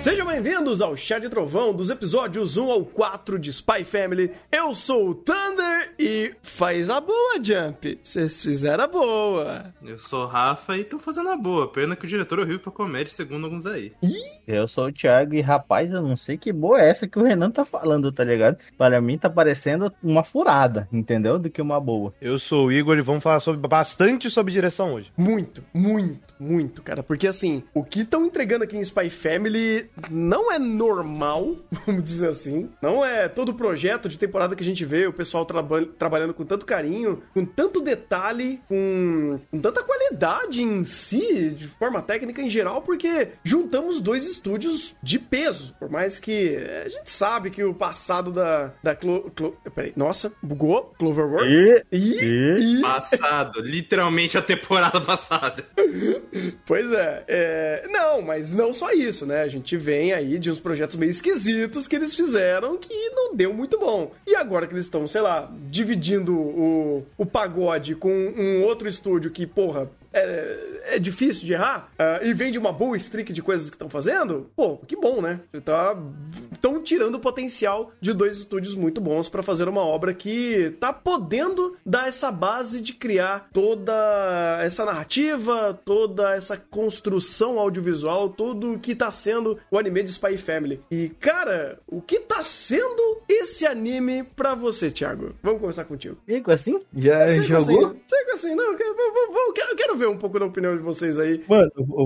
Sejam bem-vindos ao Chá de Trovão dos episódios 1 ao 4 de Spy Family. Eu sou o Thunder e faz a boa, Jump. Vocês fizeram a boa. Eu sou o Rafa e tô fazendo a boa. Pena que o diretor é horrível pra comédia, segundo alguns aí. Eu sou o Thiago e, rapaz, eu não sei que boa é essa que o Renan tá falando, tá ligado? Para mim tá parecendo uma furada, entendeu? Do que uma boa. Eu sou o Igor e vamos falar bastante sobre direção hoje. Muito, cara. Porque, assim, o que estão entregando aqui em Spy Family não é normal, vamos dizer assim. Não é todo projeto de temporada que a gente vê o pessoal trabalhando com tanto carinho, com tanto detalhe, com tanta qualidade em si, de forma técnica em geral, porque juntamos dois estúdios de peso. Por mais que a gente sabe que o passado da peraí, nossa, bugou, Cloverworks. Passado, literalmente a temporada passada. Pois é, não, mas não só isso, né? A gente vem aí de uns projetos meio esquisitos que eles fizeram que não deu muito bom. E agora que eles estão, sei lá, dividindo o pagode com um outro estúdio que, porra, é difícil de errar, e vem de uma boa streak de coisas que estão fazendo, pô, que bom, né? Estão tirando o potencial de dois estúdios muito bons pra fazer uma obra que tá podendo dar essa base de criar toda essa narrativa, toda essa construção audiovisual, tudo que tá sendo o anime de Spy Family. E, cara, o que tá sendo esse anime pra você, Thiago? Vamos começar contigo. Fico assim? Já jogou? Seco assim, não, eu quero ver um pouco da opinião de vocês aí. Mano,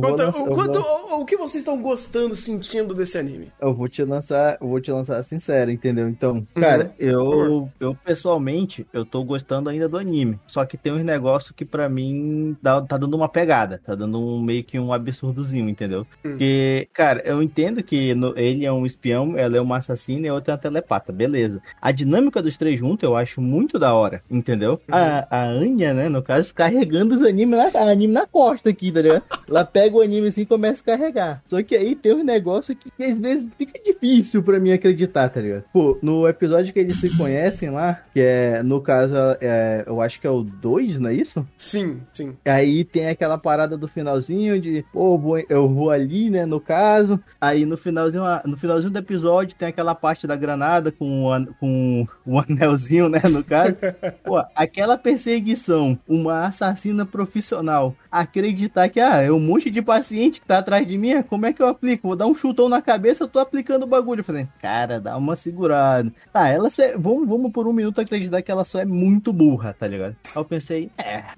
o que vocês estão gostando, sentindo desse anime? Eu vou te lançar sincero, entendeu? Então, cara, eu pessoalmente, eu tô gostando ainda do anime. Só que tem uns negócios que pra mim tá dando uma pegada. Tá dando meio que um absurdozinho, entendeu? Porque, cara, eu entendo que ele é um espião, ela é uma assassina e a outra é uma telepata, beleza. A dinâmica dos três juntos eu acho muito da hora, entendeu? A Anya, né, no caso, carregando os animes na costa aqui, tá ligado? Ela pega o anime assim e começa a carregar. Só que aí tem uns negócios que às vezes fica difícil pra mim acreditar, tá ligado? Pô, no episódio que eles se conhecem lá, que é, no caso, eu acho que é o 2, não é isso? Sim. Aí tem aquela parada do finalzinho de, pô, eu vou ali, né, no caso. Aí no finalzinho do episódio tem aquela parte da granada com o anelzinho, né, no caso. Pô, aquela perseguição, uma assassina profissional, acreditar que, é um monte de paciente que tá atrás de mim, como é que eu aplico? Vou dar um chutão na cabeça, eu tô aplicando o bagulho. Eu falei, cara, dá uma segurada. Vamos por um minuto acreditar que ela só é muito burra, tá ligado? Aí eu pensei,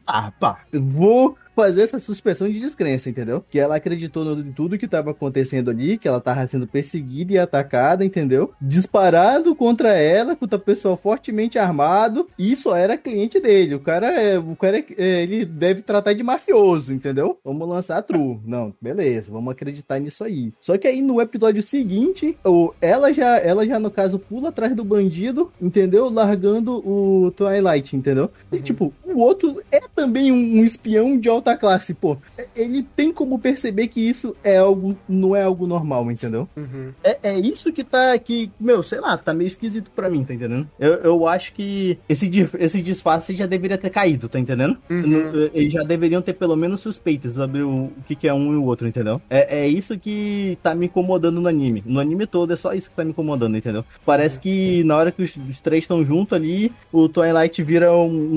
vou fazer essa suspensão de descrença, entendeu? Que ela acreditou em tudo que tava acontecendo ali, que ela tava sendo perseguida e atacada, entendeu? Disparado contra ela, contra o pessoal fortemente armado, e só era cliente dele. O cara ele deve tratar de mafioso, entendeu? Vamos lançar true. Não, beleza, vamos acreditar nisso aí. Só que aí no episódio seguinte, ela já no caso pula atrás do bandido, entendeu? Largando o Twilight, entendeu? E tipo, o outro é também um espião de alta classe, pô, ele tem como perceber que isso não é algo normal, entendeu? É isso que meu, sei lá, tá meio esquisito pra mim, tá entendendo? Eu acho que esse disfarce já deveria ter caído, tá entendendo? Eles já deveriam ter pelo menos suspeitas sobre o que é um e o outro, entendeu? É isso que tá me incomodando no anime. No anime todo é só isso que tá me incomodando, entendeu? Parece que na hora que os três estão juntos ali, o Twilight vira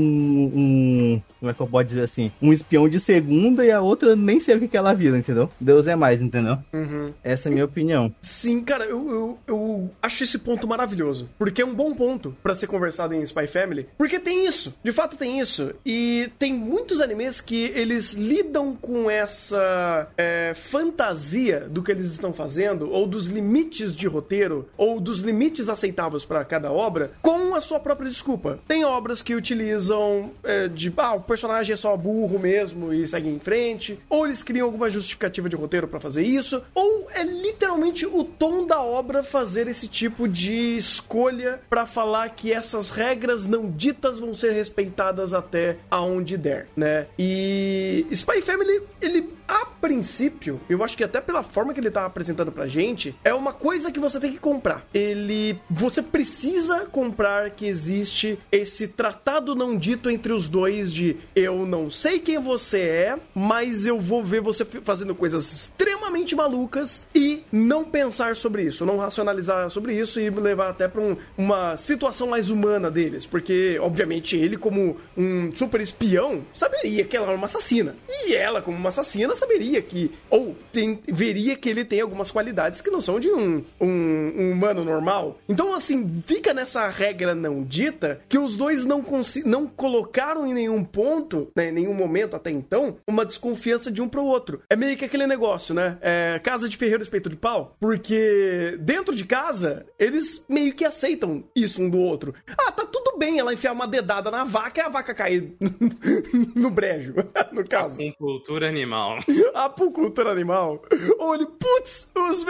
como é que eu posso dizer assim? Um espião de segunda e a outra nem sei o que ela vira, entendeu? Deus é mais, entendeu? Essa é a minha opinião. Sim, cara, eu acho esse ponto maravilhoso. Porque é um bom ponto pra ser conversado em Spy Family. Porque tem isso. De fato tem isso. E tem muitos animes que eles lidam com essa fantasia do que eles estão fazendo, ou dos limites de roteiro, ou dos limites aceitáveis pra cada obra, com a sua própria desculpa. Tem obras que utilizam o personagem é só burro mesmo e segue em frente, ou eles criam alguma justificativa de roteiro pra fazer isso, ou é literalmente o tom da obra fazer esse tipo de escolha pra falar que essas regras não ditas vão ser respeitadas até aonde der, né? E Spy Family, ele a princípio, eu acho que até pela forma que ele tá apresentando pra gente, é uma coisa que você tem que comprar. Você precisa comprar que existe esse tratado não dito entre os dois de eu não sei quem você é, mas eu vou ver você fazendo coisas extremamente malucas e não pensar sobre isso, não racionalizar sobre isso e levar até pra uma situação mais humana deles, porque, obviamente, ele como um super espião saberia que ela é uma assassina, e ela como uma assassina saberia que, veria que ele tem algumas qualidades que não são de um humano normal. Então, assim, fica nessa regra não dita que os dois não colocaram em nenhum ponto, né, em nenhum momento até então, uma desconfiança de um pro outro. É meio que aquele negócio, né? Casa de ferreiro, espeto de pau, porque dentro de casa, eles meio que aceitam isso um do outro. Ah, tá tudo bem ela enfiar uma dedada na vaca e a vaca cair no brejo, no caso. Apicultura animal. Apicultura animal. Ou ele, putz,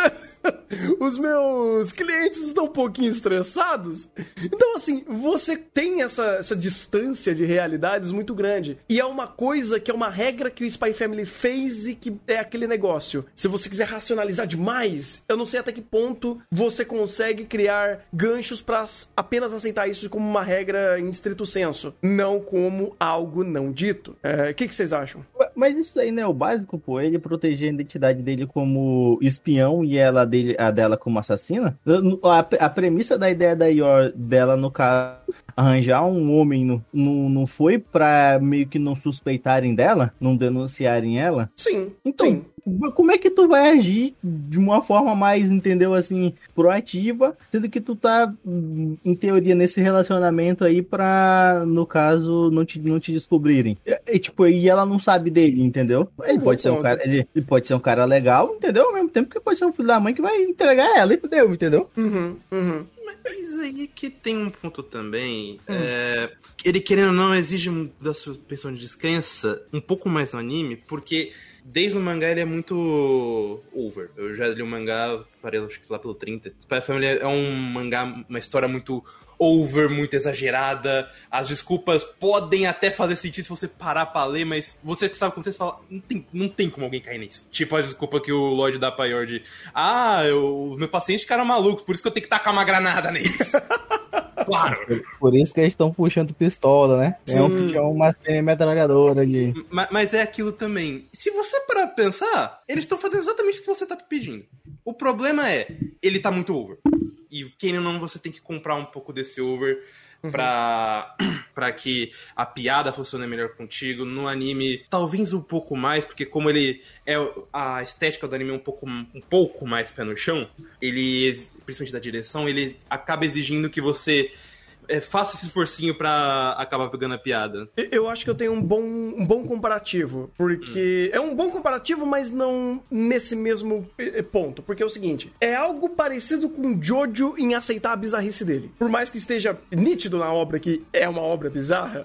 os meus clientes estão um pouquinho estressados. Então, assim, você tem essa distância de realidades muito grande. E é uma coisa que é uma regra que o Spy Family fez e que é aquele negócio. Se você quiser racionalizar demais, eu não sei até que ponto você consegue criar ganchos pra apenas aceitar isso como uma regra em estrito senso, não como algo não dito. O que vocês acham? Mas isso aí não é o básico, pô? Ele proteger a identidade dele como espião e a dela como assassina? A premissa da ideia dela, no caso, arranjar um homem não foi pra meio que não suspeitarem dela? Não denunciarem ela? Sim. Então, sim. Como é que tu vai agir de uma forma mais, entendeu, assim, proativa, sendo que tu tá, em teoria, nesse relacionamento aí pra, no caso, não te descobrirem? E ela não sabe dele, entendeu? Ele pode ser um cara legal, entendeu? Ao mesmo tempo que pode ser um filho da mãe que vai entregar ela e deu, entendeu? Uhum. Mas aí que tem um ponto também. Ele, querendo ou não, exige da suspensão de descrença um pouco mais no anime, porque desde o mangá ele é muito over. Eu já li o mangá, parei acho que lá pelo 30. Spy Family é um mangá, uma história muito over, muito exagerada. As desculpas podem até fazer sentido se você parar pra ler, mas você que sabe quando você fala, não tem como alguém cair nisso. Tipo a desculpa que o Lloyd dá pra Yor os meus pacientes ficaram malucos, por isso que eu tenho que tacar uma granada neles. Claro. Por isso que eles estão puxando pistola, né? É uma semi-metralhadora ali. Mas é aquilo também. Se você parar pra pensar, eles estão fazendo exatamente o que você tá pedindo. O problema é, ele tá muito over. E querendo ou não, você tem que comprar um pouco desse over pra que a piada funcione melhor contigo. No anime, talvez um pouco mais, porque como ele é a estética do anime é um pouco mais pé no chão, ele, principalmente da direção, ele acaba exigindo que você faça esse esforcinho pra acabar pegando a piada. Eu acho que eu tenho um bom comparativo, porque é um bom comparativo, mas não nesse mesmo ponto, porque é o seguinte, é algo parecido com Jojo em aceitar a bizarrice dele. Por mais que esteja nítido na obra que é uma obra bizarra,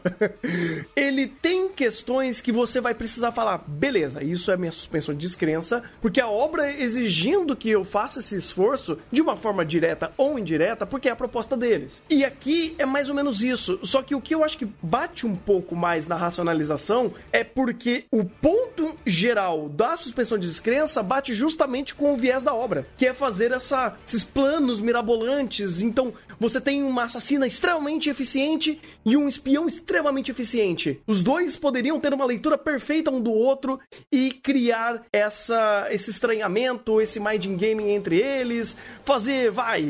ele tem questões que você vai precisar falar, beleza, isso é minha suspensão de descrença, porque a obra é exigindo que eu faça esse esforço de uma forma direta ou indireta, porque é a proposta deles. E aqui é mais ou menos isso, só que o que eu acho que bate um pouco mais na racionalização é porque o ponto geral da suspensão de descrença bate justamente com o viés da obra, que é fazer esses planos mirabolantes. Então, você tem uma assassina extremamente eficiente e um espião extremamente eficiente. Os dois poderiam ter uma leitura perfeita um do outro e criar esse estranhamento, esse minding game entre eles, fazer,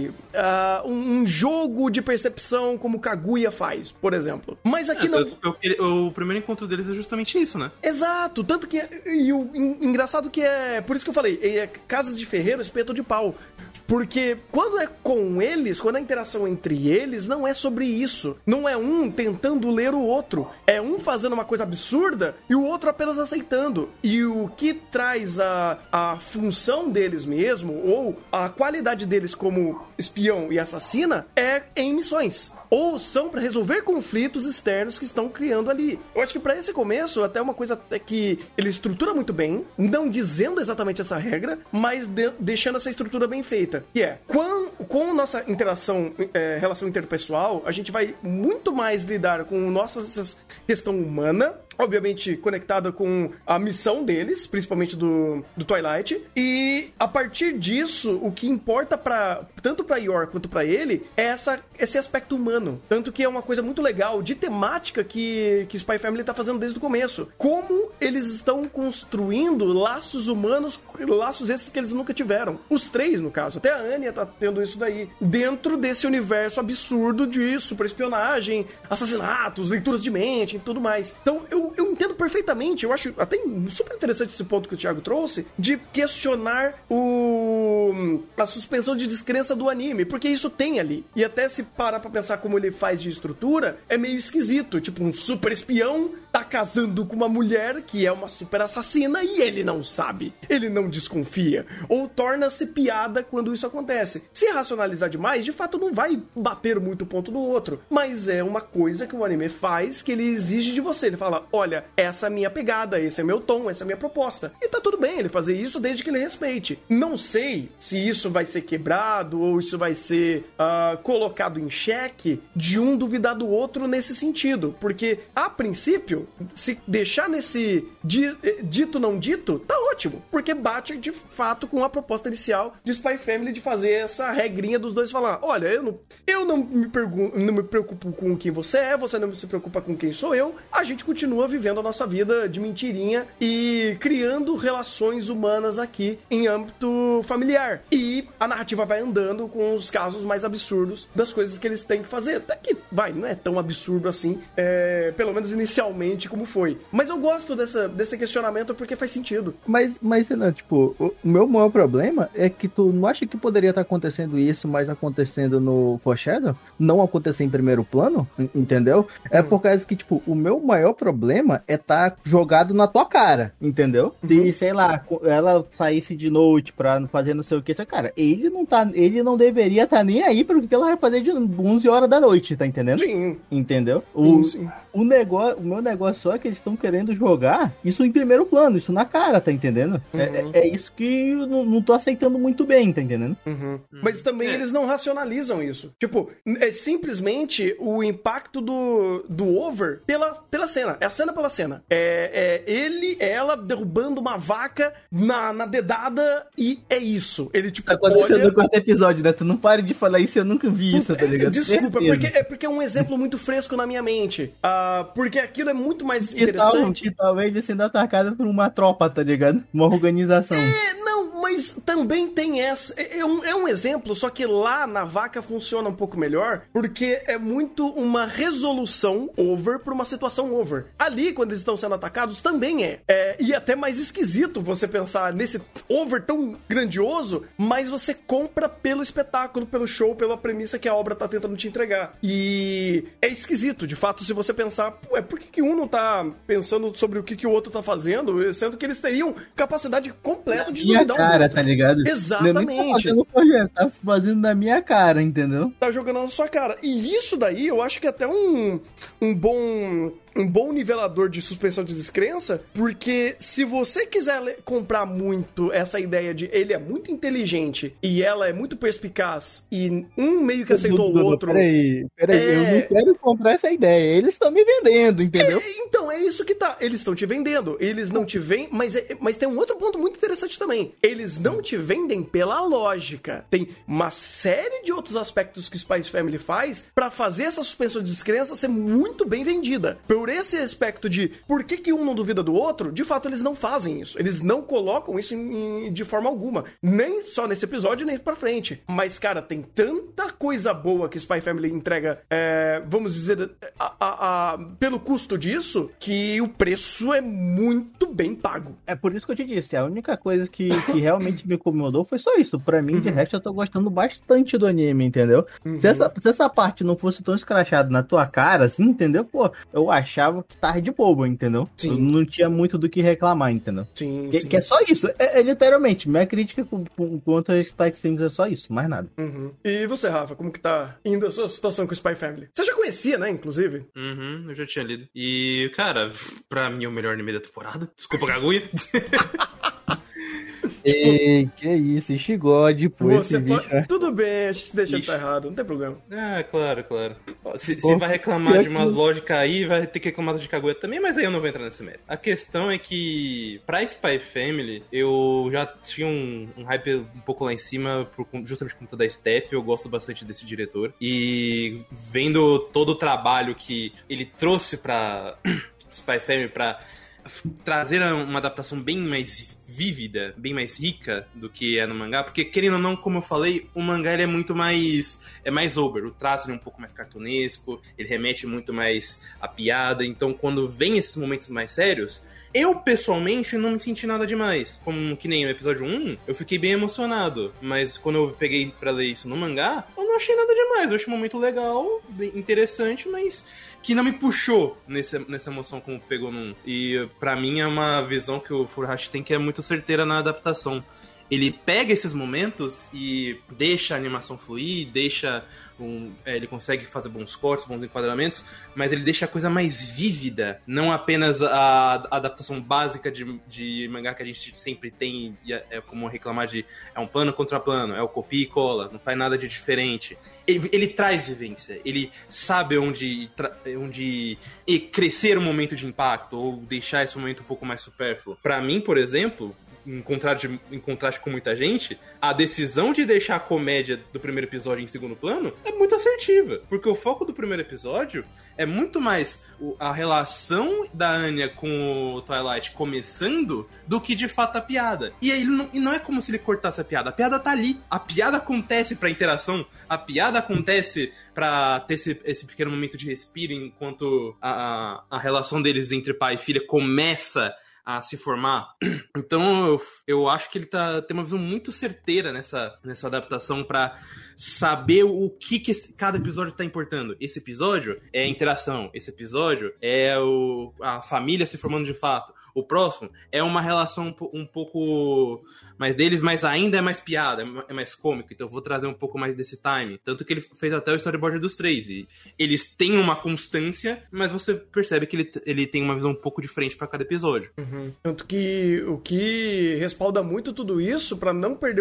um jogo de percepção como Kaguya faz, por exemplo. Mas aqui não... O primeiro encontro deles é justamente isso, né? Exato, tanto que... E o engraçado que é... Por isso que eu falei, é casas de ferreiro, espeto de pau. Porque quando é com eles, quando a interação entre eles, não é sobre isso. Não é um tentando ler o outro. É um fazendo uma coisa absurda e o outro apenas aceitando. E o que traz a função deles mesmo, ou a qualidade deles como espião e assassina, é em missões. Ou são para resolver conflitos externos que estão criando ali. Eu acho que para esse começo, até uma coisa que ele estrutura muito bem, não dizendo exatamente essa regra, mas deixando essa estrutura bem feita. Que é, com nossa interação, relação interpessoal, a gente vai muito mais lidar com nossa questão humana, obviamente conectada com a missão deles, principalmente do Twilight, e a partir disso, o que importa tanto pra Yor quanto pra ele é esse aspecto humano. Tanto que é uma coisa muito legal de temática que Spy Family tá fazendo desde o começo. Como eles estão construindo laços humanos, laços esses que eles nunca tiveram. Os três, no caso. Até a Anya tá tendo isso daí. Dentro desse universo absurdo de superespionagem, assassinatos, leituras de mente e tudo mais. Então, eu entendo perfeitamente, eu acho até super interessante esse ponto que o Thiago trouxe, de questionar a suspensão de descrença do anime, porque isso tem ali. E até se parar pra pensar como ele faz de estrutura, é meio esquisito. Tipo, um super espião tá casando com uma mulher que é uma super assassina e ele não sabe. Ele não desconfia. Ou torna-se piada quando isso acontece. Se racionalizar demais, de fato não vai bater muito o ponto do outro. Mas é uma coisa que o anime faz que ele exige de você. Ele fala, olha, essa é a minha pegada, esse é meu tom, essa é a minha proposta. E tá tudo bem ele fazer isso desde que ele respeite. Não sei se isso vai ser quebrado ou isso vai ser colocado em xeque de um duvidar do outro nesse sentido. Porque, a princípio, se deixar nesse dito não dito, tá ótimo. Porque bate, de fato, com a proposta inicial de Spy Family de fazer essa regrinha dos dois falar, olha, eu não me preocupo com quem você não se preocupa com quem sou eu, a gente continua vivendo a nossa vida de mentirinha e criando relações humanas aqui em âmbito familiar. E a narrativa vai andando com os casos mais absurdos das coisas que eles têm que fazer. Até que, não é tão absurdo assim, pelo menos inicialmente como foi. Mas eu gosto desse questionamento porque faz sentido. Mas Renan, tipo, o meu maior problema é que tu não acha que poderia estar acontecendo isso, mas acontecendo no Foreshadow? Não acontecer em primeiro plano? Entendeu? É por causa que, tipo, o meu maior problema é estar jogado na tua cara, entendeu? Se, sei lá, ela saísse de noite pra fazer não sei o que, cara, ele não deveria estar nem aí pro que ela vai fazer de 11 horas da noite, tá entendendo? Sim. Entendeu? Sim. O meu negócio só é que eles estão querendo jogar isso em primeiro plano, isso na cara, tá entendendo? É isso que eu não tô aceitando muito bem, tá entendendo? Mas também eles não racionalizam isso. Tipo, é simplesmente o impacto do over pela cena. É a cena pela cena. É ela derrubando uma vaca na dedada e é isso. Ele, tipo, tá acontecendo no quarto episódio, né? Tu não pare de falar isso, eu nunca vi isso, tá ligado? Desculpa, porque é um exemplo muito fresco na minha mente. Porque aquilo é muito mais interessante. Que talvez ele sendo atacado por uma tropa, tá ligado? Uma organização. Mas também tem essa. É um exemplo, só que lá na vaca funciona um pouco melhor, porque é muito uma resolução over pra uma situação over. Ali, quando eles estão sendo atacados, também e até mais esquisito você pensar nesse over tão grandioso, mas você compra pelo espetáculo, pelo show, pela premissa que a obra tá tentando te entregar. E é esquisito, de fato, se você pensar, por que um não tá pensando sobre o que o outro tá fazendo, sendo que eles teriam capacidade completa de duvidar cara, tá ligado? Exatamente. Tá fazendo na minha cara, entendeu? Tá jogando na sua cara. E isso daí, eu acho que é até um bom nivelador de suspensão de descrença, porque se você quiser comprar muito essa ideia de ele é muito inteligente e ela é muito perspicaz e um meio que aceitou o outro... Peraí, eu não quero comprar essa ideia, eles estão me vendendo, entendeu? Então, é isso que tá, eles estão te vendendo, eles não te vendem, mas tem um outro ponto muito interessante também, eles não te vendem pela lógica, tem uma série de outros aspectos que o Spy Family faz pra fazer essa suspensão de descrença ser muito bem vendida. Por esse aspecto de por que um não duvida do outro, de fato eles não fazem isso. Eles não colocam isso de forma alguma. Nem só nesse episódio, nem pra frente. Mas, cara, tem tanta coisa boa que Spy Family entrega, vamos dizer, pelo custo disso, que o preço é muito bem pago. É por isso que eu te disse, a única coisa que realmente me incomodou foi só isso. Pra mim, de resto, eu tô gostando bastante do anime, entendeu? Se essa parte não fosse tão escrachada na tua cara, assim, entendeu? Pô, eu achava que tava de bobo, entendeu? Sim. Eu não tinha muito do que reclamar, entendeu? Sim, que é só isso. É literalmente, minha crítica quanto a Spy Family é só isso, mais nada. E você, Rafa, como que tá indo a sua situação com o Spy Family? Você já conhecia, né, inclusive? Eu já tinha lido. E, cara, pra mim é o melhor anime da temporada. Desculpa, Kaguya. Ei, que isso, Ishigod, pô, esse bicho. Tudo bem, a gente deixa ele tá errado, não tem problema. Claro. Se vai reclamar de umas lógicas aí, vai ter que reclamar de Kaguya também, mas aí eu não vou entrar nesse mérito. A questão é que, pra Spy Family, eu já tinha um hype um pouco lá em cima, justamente por conta da Steph, eu gosto bastante desse diretor. E vendo todo o trabalho que ele trouxe pra Spy Family, pra trazer uma adaptação bem mais vívida, bem mais rica do que é no mangá, porque querendo ou não, como eu falei, o mangá ele é muito mais over, o traço ele é um pouco mais cartunesco, ele remete muito mais à piada, então quando vem esses momentos mais sérios, eu pessoalmente não me senti nada demais, como que nem no episódio 1, eu fiquei bem emocionado, mas quando eu peguei pra ler isso no mangá, eu não achei nada demais, eu achei um momento legal, bem interessante, mas que não me puxou nessa emoção como pegou num. E pra mim é uma visão que o Furuhashi tem que é muito certeira na adaptação. Ele pega esses momentos e deixa a animação fluir, ele consegue fazer bons cortes, bons enquadramentos, mas ele deixa a coisa mais vívida, não apenas a adaptação básica de mangá que a gente sempre tem, é como reclamar de é um plano contra plano, é o copia e cola, não faz nada de diferente. Ele traz vivência, ele sabe onde crescer um momento de impacto, ou deixar esse momento um pouco mais supérfluo. Pra mim, por exemplo, em contraste com muita gente, a decisão de deixar a comédia do primeiro episódio em segundo plano é muito assertiva. Porque o foco do primeiro episódio é muito mais a relação da Anya com o Twilight começando do que de fato a piada. E aí não é como se ele cortasse a piada tá ali. A piada acontece pra interação, a piada acontece pra ter esse pequeno momento de respiro enquanto a relação deles entre pai e filha começa a se formar. Então eu acho que ele tem uma visão muito certeira nessa adaptação pra saber o que cada episódio tá importando. Esse episódio é a interação, esse episódio é a família se formando de fato. O próximo é uma relação um pouco mais deles, mas ainda é mais piada, é mais cômico. Então eu vou trazer um pouco mais desse time. Tanto que ele fez até o storyboard dos 3. E eles têm uma constância, mas você percebe que ele tem uma visão um pouco diferente para cada episódio. Uhum. Tanto que o que respalda muito tudo isso, para não perder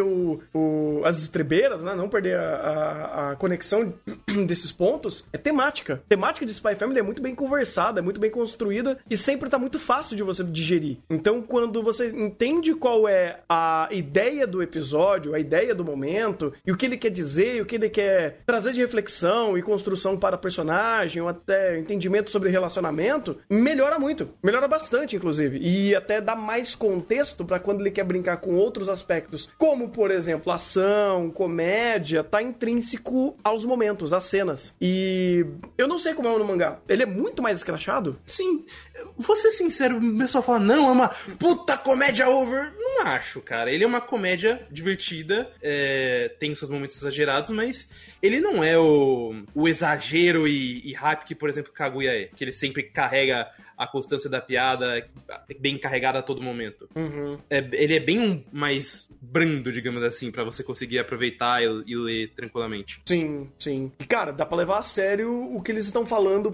as estrebeiras, né? Não perder a conexão desses pontos, é temática. A temática de Spy Family é muito bem conversada, é muito bem construída e sempre tá muito fácil de você digerir. Então, quando você entende qual é a ideia do episódio, a ideia do momento, e o que ele quer dizer, o que ele quer trazer de reflexão e construção para o personagem, ou até entendimento sobre relacionamento, melhora muito. Melhora bastante, inclusive. E até dá mais contexto para quando ele quer brincar com outros aspectos, como, por exemplo, ação, comédia, tá intrínseco aos momentos, às cenas. E eu não sei como é no mangá. Ele é muito mais escrachado? Sim. Vou ser sincero, o pessoal fala, não, é uma puta comédia over. Não acho, cara. Ele é uma comédia divertida, tem os seus momentos exagerados, mas ele não é o exagero e hype que, por exemplo, Kaguya é. Que ele sempre carrega a constância da piada bem carregada a todo momento. Uhum. Ele é bem mais brando, digamos assim, pra você conseguir aproveitar e ler tranquilamente. Sim, sim. E, cara, dá pra levar a sério o que eles estão falando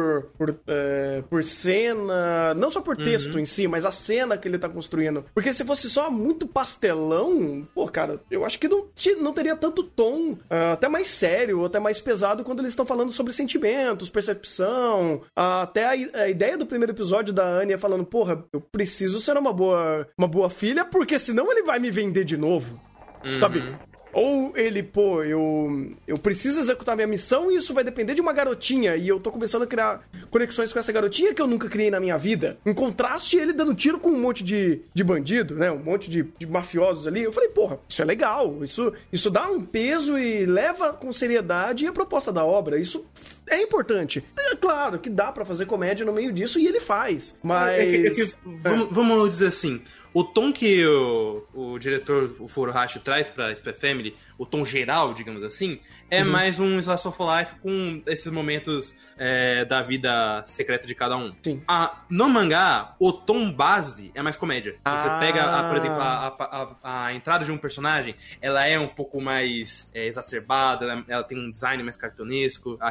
por cena, não só por texto em si, mas a cena que ele tá construindo. Porque se fosse só muito pastelão, pô, cara, eu acho que não teria tanto tom, até mais sério, até mais pesado quando eles estão falando sobre sentimentos, percepção, até a ideia do primeiro episódio da Anya falando, porra, eu preciso ser uma boa filha, porque senão ele vai me vender de novo, sabe? Ou ele, pô, eu preciso executar minha missão e isso vai depender de uma garotinha e eu tô começando a criar conexões com essa garotinha que eu nunca criei na minha vida. Em contraste, ele dando tiro com um monte de bandido, né? Um monte de mafiosos ali. Eu falei, porra, isso é legal. Isso dá um peso e leva com seriedade a proposta da obra. Isso é importante. É claro que dá pra fazer comédia no meio disso e ele faz. Mas... Vamos dizer assim... O tom que o diretor, o Furuhashi, traz pra Spy Family, o tom geral, digamos assim, é mais um slice of life com esses momentos da vida secreta de cada um. Sim. No mangá, o tom base é mais comédia. Você pega, por exemplo, a entrada de um personagem, ela é um pouco mais exacerbada, ela tem um design mais cartunesco. Aqueles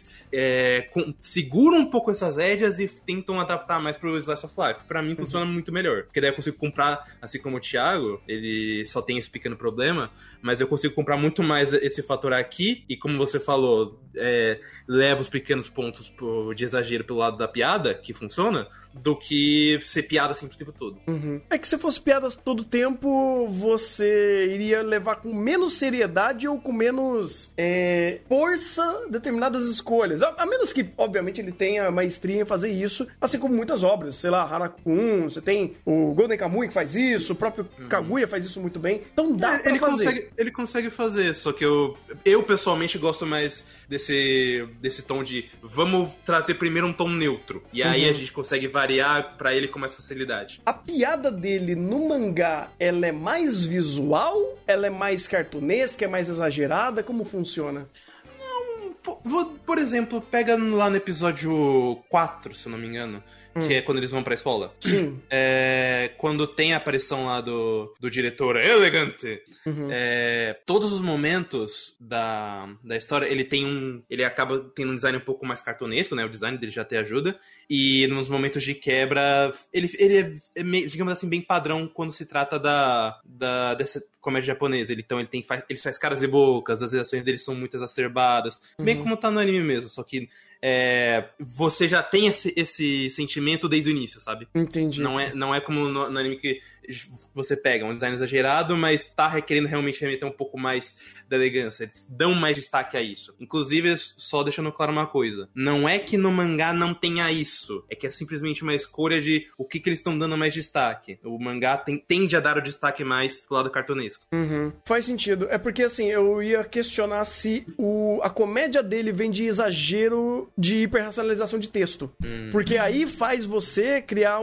eles seguram um pouco essas rédeas e tentam adaptar mais pro Slice of Life. Pra mim funciona muito melhor, porque daí eu consigo comprar, assim como o Thiago, ele só tem esse pequeno problema, mas eu consigo comprar muito mais esse fator aqui, e como você falou, leva os pequenos pontos de exagero pelo lado da piada, que funciona, do que ser piada sempre o tempo todo. É que se fosse piadas todo o tempo, você iria levar com menos seriedade ou com menos força determinadas escolhas. A menos que, obviamente, ele tenha maestria em fazer isso, assim como muitas obras. Sei lá, Harakun, você tem o Golden Kamuy que faz isso, o próprio Kaguya faz isso muito bem. Então dá pra fazer. Ele consegue fazer, só que eu pessoalmente gosto mais desse tom de vamos trazer primeiro um tom neutro. E aí a gente consegue variar pra ele com mais facilidade. A piada dele no mangá, ela é mais visual? Ela é mais cartunesca? É mais exagerada? Como funciona? Por exemplo, pega lá no episódio 4, se eu não me engano, que é quando eles vão pra escola. Sim. Quando tem a aparição lá do diretor elegante, todos os momentos da história, ele acaba tendo um design um pouco mais cartunesco, né? O design dele já até ajuda. E nos momentos de quebra, ele é meio, digamos assim, bem padrão quando se trata dessa comédia japonesa. Ele faz caras e bocas, as reações dele são muito exacerbadas, bem como tá no anime mesmo, só que você já tem esse sentimento desde o início, sabe? Entendi. Não é como no anime que você pega um design exagerado, mas tá requerendo realmente remeter um pouco mais da elegância. Eles dão mais destaque a isso. Inclusive, só deixando claro uma coisa. Não é que no mangá não tenha isso. É que é simplesmente uma escolha de o que eles estão dando mais destaque. O mangá tende a dar o destaque mais pro lado cartunesco. Faz sentido. É porque, assim, eu ia questionar se a comédia dele vem de exagero de hiperracionalização de texto. Porque aí faz você criar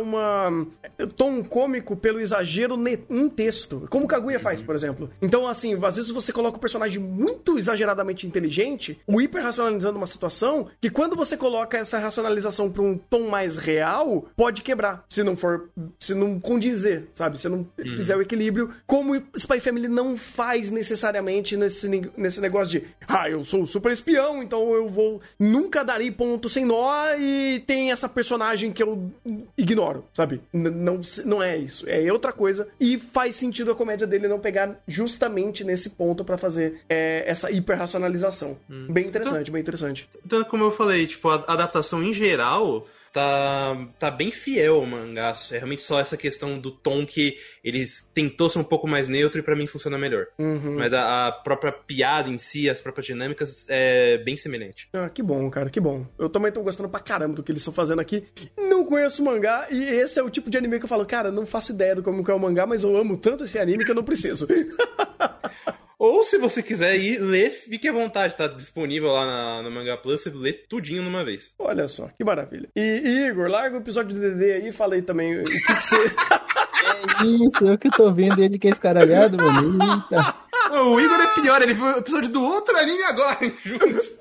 tom cômico pelo exagero em texto. Como o Kaguya faz, por exemplo. Então, assim, às vezes você coloca o personagem muito exageradamente inteligente, o hiperracionalizando uma situação, que quando você coloca essa racionalização pra um tom mais real, pode quebrar. Se não condizer, sabe? Se não fizer o equilíbrio, como o Spy Family não faz necessariamente nesse negócio de eu sou o super espião, então eu nunca darei ponto sem nó e tem essa personagem que eu ignoro, sabe? Não é isso. É outra coisa. E faz sentido a comédia dele não pegar justamente nesse ponto pra fazer essa hiperracionalização. Bem interessante, bem interessante. Então, como eu falei, tipo, a adaptação em geral tá bem fiel ao mangá. É realmente só essa questão do tom que eles tentou ser um pouco mais neutro e pra mim funciona melhor. Mas a própria piada em si, as próprias dinâmicas, é bem semelhante. Que bom, cara, que bom. Eu também tô gostando pra caramba do que eles estão fazendo aqui. Não conheço o mangá e esse é o tipo de anime que eu falo, cara, não faço ideia do como que é o mangá, mas eu amo tanto esse anime que eu não preciso. Ou se você quiser ir ler, fique à vontade, tá disponível lá no Manga Plus, você lê tudinho numa vez. Olha só, que maravilha. E Igor, larga o episódio do DD aí e fala aí também o que você... É isso, eu que tô vendo ele que é escaralhado, mano. Eita. O Igor é pior, ele foi o episódio do outro anime agora, juntos.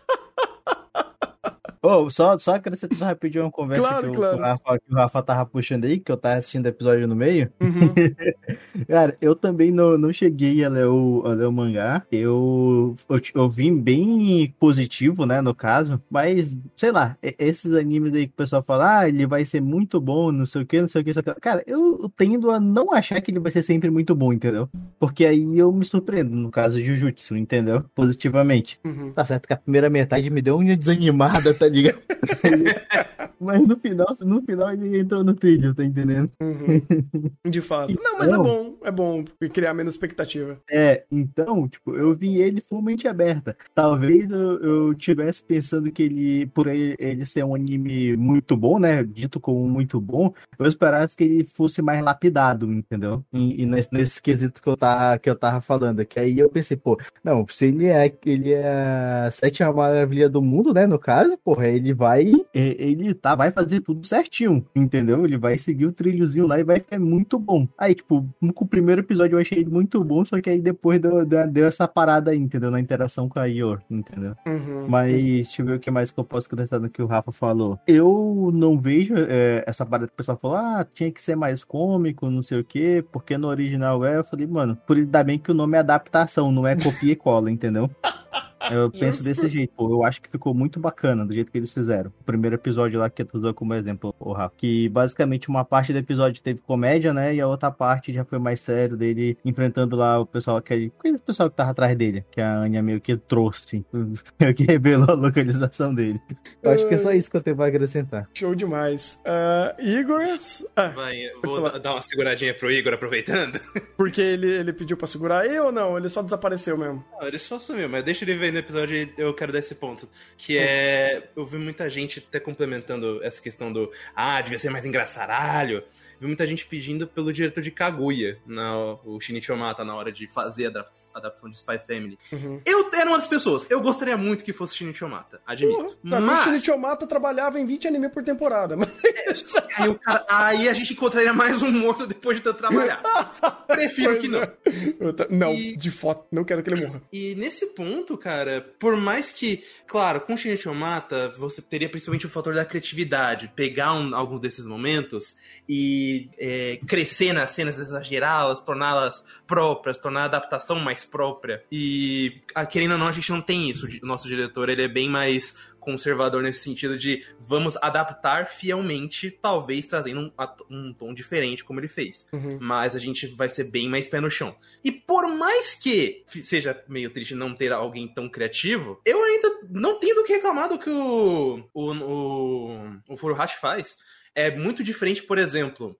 Só acrescentando rapidinho uma conversa que o Rafa tava puxando aí, que eu tava assistindo o episódio no meio. Cara, eu também não cheguei a ler o mangá. Eu vim bem positivo, né, no caso. Mas, sei lá, esses animes aí que o pessoal fala, ele vai ser muito bom, não sei o que. Cara, eu tendo a não achar que ele vai ser sempre muito bom, entendeu? Porque aí eu me surpreendo, no caso, Jujutsu, entendeu? Positivamente. Tá certo que a primeira metade me deu uma desanimada, tá ligado? Mas no final ele entrou no trilho, tá entendendo? De fato. Então, não, mas é bom criar menos expectativa. Então, tipo, eu vi ele full mente aberta. Talvez eu tivesse pensando que por ele ser um anime muito bom, né? Dito como muito bom, eu esperasse que ele fosse mais lapidado, entendeu? E nesse quesito que eu tava falando. Que aí eu pensei, não, se ele é a sétima maravilha do mundo, né? No caso, ele vai fazer tudo certinho, entendeu? Ele vai seguir o trilhozinho lá e vai ficar muito bom. Aí, tipo, com o primeiro episódio eu achei ele muito bom, só que aí depois deu essa parada aí, entendeu? Na interação com a Yor, entendeu? Mas, deixa eu ver o que mais que eu posso acrescentar no que o Rafa falou. Eu não vejo essa parada que o pessoal falou, tinha que ser mais cômico, não sei o quê, porque no original eu falei, mano, por ainda bem que o nome é adaptação, não é copia e cola, entendeu? Eu penso desse jeito, pô. Eu acho que ficou muito bacana do jeito que eles fizeram. O primeiro episódio lá que tu usou como exemplo, o Rafa, que basicamente uma parte do episódio teve comédia, né? E a outra parte já foi mais sério dele enfrentando lá o pessoal, aquele pessoal que tava atrás dele, que a Anya meio que trouxe, meio que revelou a localização dele. Eu acho que é só isso que eu tenho pra acrescentar. Show demais. Igor? Vou dar uma seguradinha pro Igor, aproveitando. Porque ele pediu pra segurar aí ou não? Ele só desapareceu mesmo? Não, ele só sumiu, mas deixa ele ver no episódio e eu quero dar esse ponto. Que eu vi muita gente até complementando essa questão do devia ser mais engraçaralho. Vi muita gente pedindo pelo diretor de Kaguya, o Shinichi Omata, na hora de fazer a adaptação de Spy Family. Uhum. Eu era uma das pessoas. Eu gostaria muito que fosse Shinichi Omata, admito. Mas o Shinichi Omata trabalhava em 20 anime por temporada. Mas... Aí a gente encontraria mais um morto depois de ter trabalhado. Prefiro que não. Não, de foto, não quero que ele morra. E nesse ponto, cara, por mais que, claro, com Shinichi Omata, você teria principalmente o fator da criatividade, pegar alguns desses momentos e crescer nas cenas, exagerá-las, torná-las próprias, tornar a adaptação mais própria. E, querendo ou não, a gente não tem isso. O nosso diretor, ele é bem mais conservador nesse sentido de vamos adaptar fielmente, talvez trazendo um tom diferente como ele fez. Uhum. Mas a gente vai ser bem mais pé no chão. E por mais que seja meio triste não ter alguém tão criativo, eu ainda não tenho do que reclamar do que o Furuhashi faz. É muito diferente, por exemplo,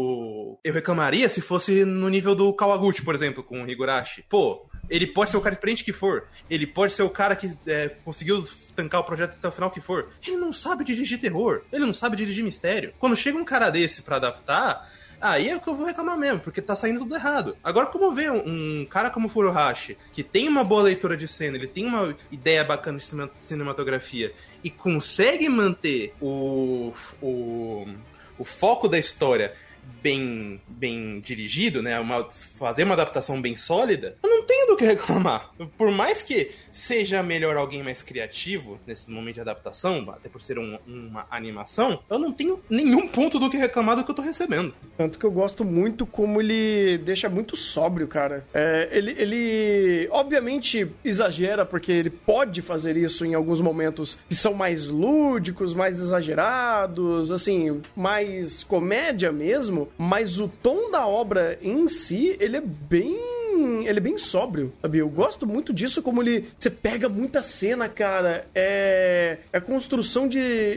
eu reclamaria se fosse no nível do Kawaguchi, por exemplo, com o Higurashi. Pô, ele pode ser o cara experiente que for, ele pode ser o cara que conseguiu tancar o projeto até o final que for. Ele não sabe dirigir terror, ele não sabe dirigir mistério. Quando chega um cara desse pra adaptar, aí é o que eu vou reclamar mesmo, porque tá saindo tudo errado. Agora, como vê um cara como o Furuhashi, que tem uma boa leitura de cena, ele tem uma ideia bacana de cinematografia, e consegue manter o foco da história bem dirigido, né? Fazer uma adaptação bem sólida, eu não tenho do que reclamar. Por mais que seja melhor alguém mais criativo nesse momento de adaptação, até por ser uma animação, eu não tenho nenhum ponto do que reclamar do que eu tô recebendo. Tanto que eu gosto muito como ele deixa muito sóbrio, cara. Ele obviamente exagera, porque ele pode fazer isso em alguns momentos que são mais lúdicos, mais exagerados, assim, mais comédia mesmo, mas o tom da obra em si, ele é bem sóbrio, sabe? Eu gosto muito disso, como você pega muita cena, cara, a construção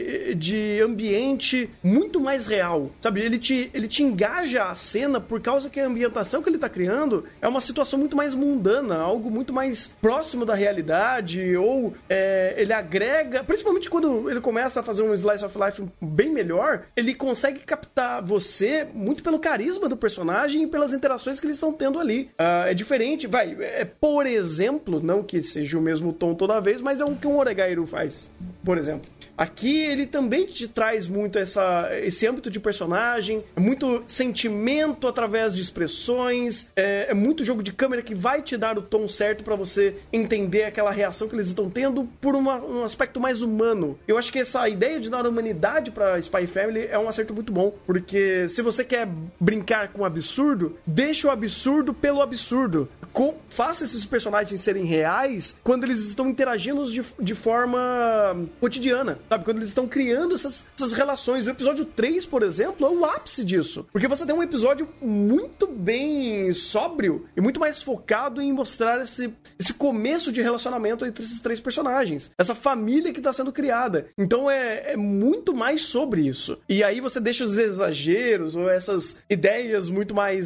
de ambiente muito mais real, sabe? Ele te engaja a cena por causa que a ambientação que ele tá criando é uma situação muito mais mundana, algo muito mais próximo da realidade, ou ele agrega, principalmente quando ele começa a fazer um slice of life bem melhor, ele consegue captar você muito pelo carisma do personagem e pelas interações que eles estão tendo ali. É diferente, por exemplo, não que seja o mesmo tom toda vez, mas é o que um Oregairu faz, por exemplo. Aqui ele também te traz muito esse âmbito de personagem, muito sentimento através de expressões, é muito jogo de câmera que vai te dar o tom certo pra você entender aquela reação que eles estão tendo por um aspecto mais humano. Eu acho que essa ideia de dar humanidade pra Spy Family é um acerto muito bom, porque se você quer brincar com o absurdo, deixa o absurdo pelo absurdo. Faça esses personagens serem reais quando eles estão interagindo de forma cotidiana, sabe? Quando eles estão criando essas relações. O episódio 3, por exemplo, é o ápice disso. Porque você tem um episódio muito bem sóbrio e muito mais focado em mostrar esse começo de relacionamento entre esses três personagens. Essa família que está sendo criada. Então é muito mais sobre isso. E aí você deixa os exageros ou essas ideias muito mais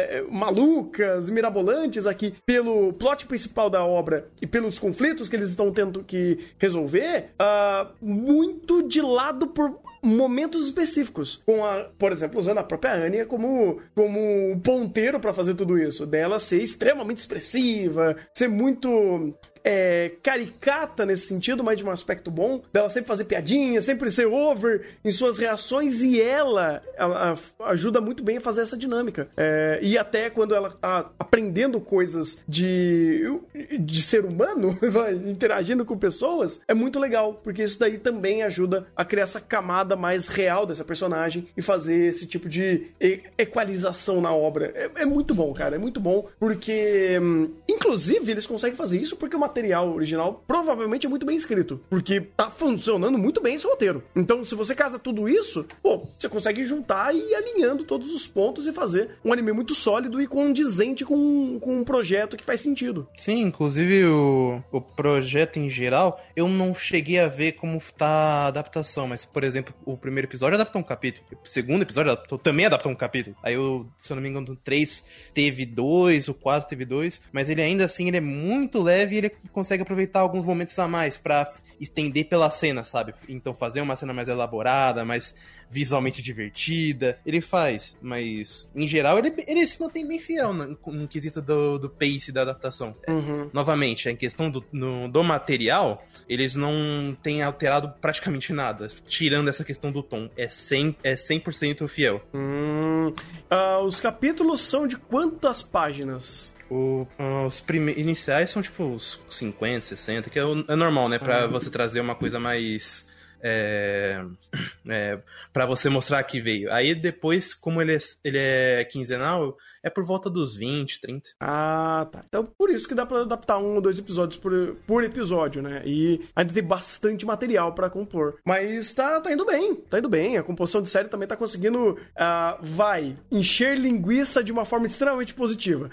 malucas, mirabolantes aqui pelo plot principal da obra e pelos conflitos que eles estão tendo que resolver, muito de lado por momentos específicos, por exemplo, usando a própria Anya como um ponteiro pra fazer tudo isso, dela ser extremamente expressiva, ser muito caricata nesse sentido, mas de um aspecto bom, dela sempre fazer piadinha, sempre ser over em suas reações, e ela ajuda muito bem a fazer essa dinâmica. E até quando ela tá aprendendo coisas de ser humano, interagindo com pessoas, é muito legal, porque isso daí também ajuda a criar essa camada mais real dessa personagem e fazer esse tipo de equalização na obra. É muito bom, cara, é muito bom, porque em Inclusive, eles conseguem fazer isso porque o material original provavelmente é muito bem escrito. Porque tá funcionando muito bem esse roteiro. Então, se você casa tudo isso, pô, você consegue juntar e ir alinhando todos os pontos e fazer um anime muito sólido e condizente com um projeto que faz sentido. Sim, inclusive o projeto em geral, eu não cheguei a ver como tá a adaptação, mas, por exemplo, o primeiro episódio adaptou um capítulo, o segundo episódio também adaptou um capítulo. Aí, se eu não me engano, o 3 teve 2, o 4 teve 2, mas ele ainda assim ele é muito leve e ele consegue aproveitar alguns momentos a mais pra estender pela cena, sabe? Então fazer uma cena mais elaborada, mais visualmente divertida, ele faz, mas em geral ele se mantém bem fiel no quesito do pace da adaptação. Novamente, em questão do material, eles não têm alterado praticamente nada, tirando essa questão do tom, é 100% fiel. Os capítulos são de quantas páginas? Os iniciais são tipo uns 50, 60, que é normal, né? Pra você trazer uma coisa mais... pra você mostrar que veio. Aí depois, como ele é quinzenal, é por volta dos 20, 30. Ah, tá. Então por isso que dá pra adaptar 1 ou 2 episódios por episódio, né? E ainda tem bastante material pra compor. Mas tá indo bem, tá indo bem. A composição de série também tá conseguindo, encher linguiça de uma forma extremamente positiva.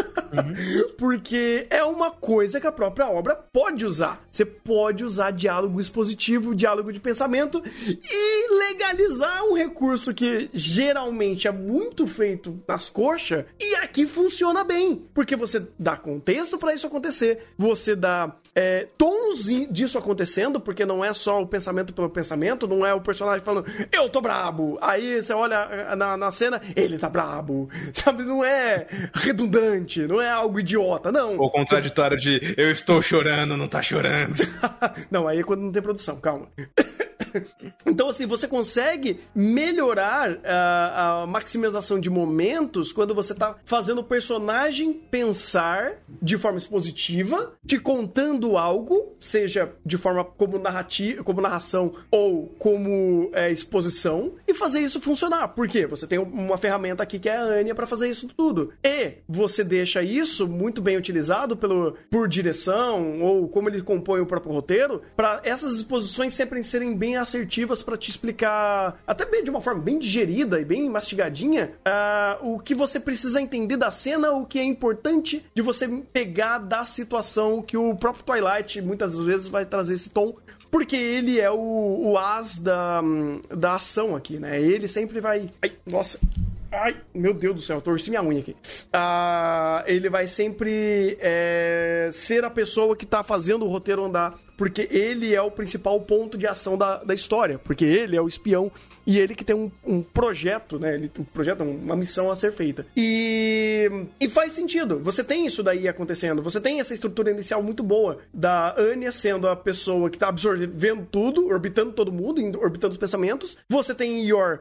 Porque é uma coisa que a própria obra pode usar. Você pode usar diálogo expositivo, diálogo de pensamento e legalizar um recurso que geralmente é muito feito nas coxas e aqui funciona bem. Porque você dá contexto pra isso acontecer, você dá tons disso acontecendo, porque não é só o pensamento pelo pensamento, não é o personagem falando, eu tô brabo. Aí você olha na cena, ele tá brabo. Sabe, não é redundante, não é algo idiota, não. Ou contraditório de eu estou chorando, não tá chorando. Não, aí é quando não tem produção, calma. Então, assim, você consegue melhorar a maximização de momentos quando você tá fazendo o personagem pensar de forma expositiva, te contando algo, seja de forma como narração ou como exposição, e fazer isso funcionar. Por quê? Você tem uma ferramenta aqui que é a Anya pra fazer isso tudo. E você deixa isso muito bem utilizado por direção ou como ele compõe o próprio roteiro, pra essas exposições sempre serem bem assertivas pra te explicar, até bem de uma forma bem digerida e bem mastigadinha, o que você precisa entender da cena, o que é importante de você pegar da situação, que o próprio Twilight muitas vezes vai trazer esse tom, porque ele é o as da ação aqui, né? Ele sempre vai... Ai, meu Deus do céu, eu torci minha unha aqui. Ele vai sempre ser a pessoa que tá fazendo o roteiro andar, porque ele é o principal ponto de ação da história, porque ele é o espião e ele que tem um projeto, né? Um projeto, uma missão a ser feita. E faz sentido. Você tem isso daí acontecendo. Você tem essa estrutura inicial muito boa da Anya sendo a pessoa que tá absorvendo tudo, orbitando todo mundo, orbitando os pensamentos. Você tem Yor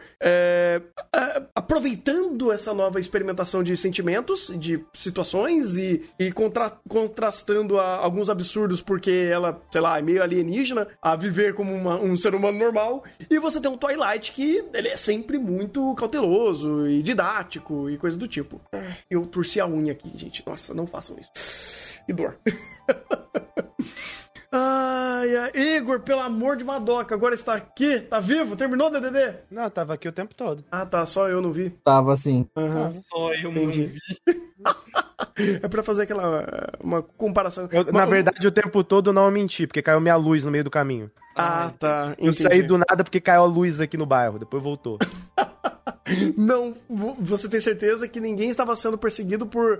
aproveitando essa nova experimentação de sentimentos, de situações e contrastando alguns absurdos porque ela, sei lá, é meio alienígena a viver como um ser humano normal. E você tem um Twilight que ele é sempre muito cauteloso e didático e coisa do tipo. Eu torci a unha aqui, gente. Nossa, não façam isso. Que dor. Ai, Igor, pelo amor de Madoka, agora está aqui? Tá vivo? Terminou, DDD? Não, tava aqui o tempo todo. Ah, tá, só eu não vi. Tava assim. Só eu não vi. É pra fazer uma comparação. Na verdade, o tempo todo eu não menti, porque caiu minha luz no meio do caminho. Ah, tá. Eu saí do nada porque caiu a luz aqui no bairro, depois voltou. Não, você tem certeza que ninguém estava sendo perseguido por...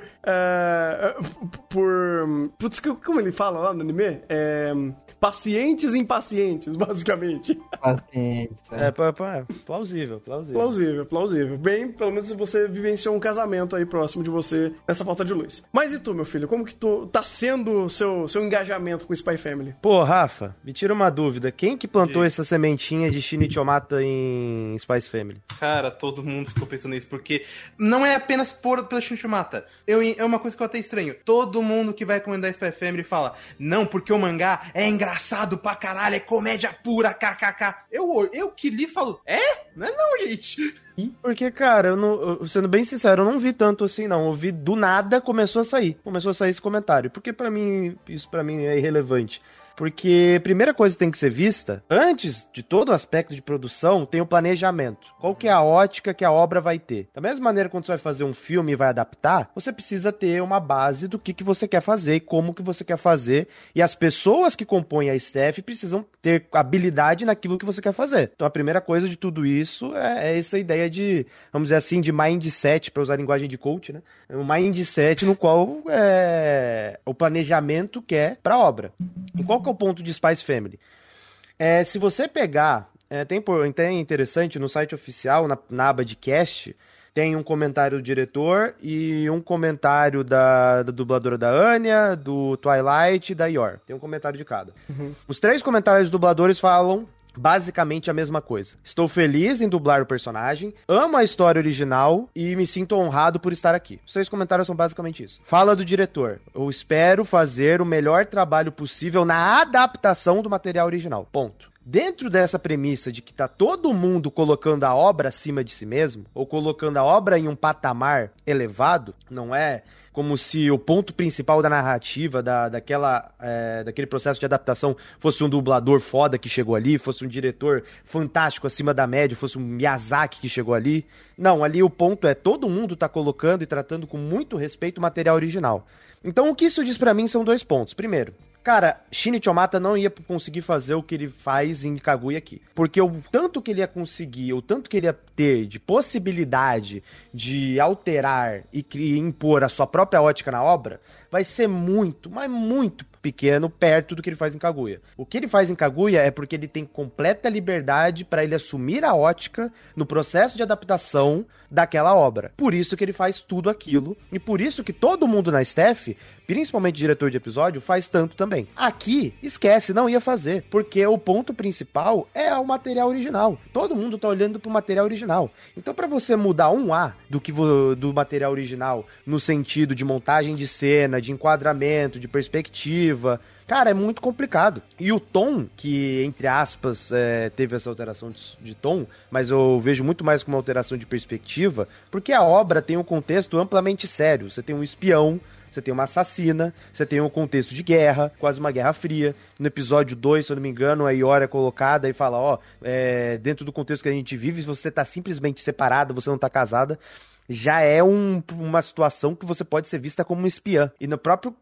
Putz, como ele fala lá no anime? Pacientes impacientes, basicamente. Pacientes. Plausível. Plausível. Bem, pelo menos você vivenciou um casamento aí próximo de você nessa falta de luz. Mas e tu, meu filho? Como que tá sendo o seu engajamento com o Spy Family? Pô, Rafa, me tira uma dúvida. Quem que plantou essa sementinha de Shinichomata em Spy Family? Cara, todo todo mundo ficou pensando nisso, porque não é apenas pelo Shinichi Mata. É uma coisa que eu até estranho. Todo mundo que vai recomendar Spy Family fala, não, porque o mangá é engraçado pra caralho, é comédia pura, kkk. Eu que li falo, Não é não, gente. Porque, cara, sendo bem sincero, eu não vi tanto assim, não. Eu vi do nada, começou a sair esse comentário. Porque isso pra mim é irrelevante. Porque a primeira coisa que tem que ser vista, antes de todo o aspecto de produção, tem o planejamento. Qual que é a ótica que a obra vai ter? Da mesma maneira, quando você vai fazer um filme e vai adaptar, você precisa ter uma base do que você quer fazer e como que você quer fazer. E as pessoas que compõem a staff precisam ter habilidade naquilo que você quer fazer. Então a primeira coisa de tudo isso é essa ideia de, vamos dizer assim, de mindset, para usar a linguagem de coach, né? Um mindset no qual o planejamento quer para a obra. E qual que é o ponto de Spy Family? Se você pegar, tem interessante, no site oficial, na aba de cast, tem um comentário do diretor e um comentário da dubladora da Anya, do Twilight e da Yor. Tem um comentário de cada. Uhum. Os 3 comentários dos dubladores falam basicamente a mesma coisa. Estou feliz em dublar o personagem, amo a história original e me sinto honrado por estar aqui. Os 3 comentários são basicamente isso. Fala do diretor. Eu espero fazer o melhor trabalho possível na adaptação do material original. Ponto. Dentro dessa premissa de que tá todo mundo colocando a obra acima de si mesmo, ou colocando a obra em um patamar elevado, não é como se o ponto principal da narrativa, daquele processo de adaptação, fosse um dublador foda que chegou ali, fosse um diretor fantástico acima da média, fosse um Miyazaki que chegou ali. Não, ali o ponto é todo mundo tá colocando e tratando com muito respeito o material original. Então o que isso diz pra mim são 2 pontos. Primeiro, cara, Shinichi Mata não ia conseguir fazer o que ele faz em Kaguya aqui. Porque o tanto que ele ia conseguir, o tanto que ele ia ter de possibilidade de alterar e impor a sua própria ótica na obra, vai ser muito, mas muito pequeno perto do que ele faz em Kaguya. O que ele faz em Kaguya é porque ele tem completa liberdade para ele assumir a ótica no processo de adaptação daquela obra. Por isso que ele faz tudo aquilo e por isso que todo mundo na staff, principalmente diretor de episódio, faz tanto também. Aqui, esquece, não ia fazer, porque o ponto principal é o material original. Todo mundo tá olhando pro material original. Então, para você mudar um A do material original no sentido de montagem de cena, de enquadramento, de perspectiva, cara, é muito complicado. E o tom, que, entre aspas, teve essa alteração de tom, mas eu vejo muito mais como uma alteração de perspectiva, porque a obra tem um contexto amplamente sério. Você tem um espião, você tem uma assassina, você tem um contexto de guerra, quase uma guerra fria. No episódio 2, se eu não me engano, a Yor é colocada e fala, dentro do contexto que a gente vive, se você tá simplesmente separada, você não tá casada, já é uma situação que você pode ser vista como um espiã. E numa própria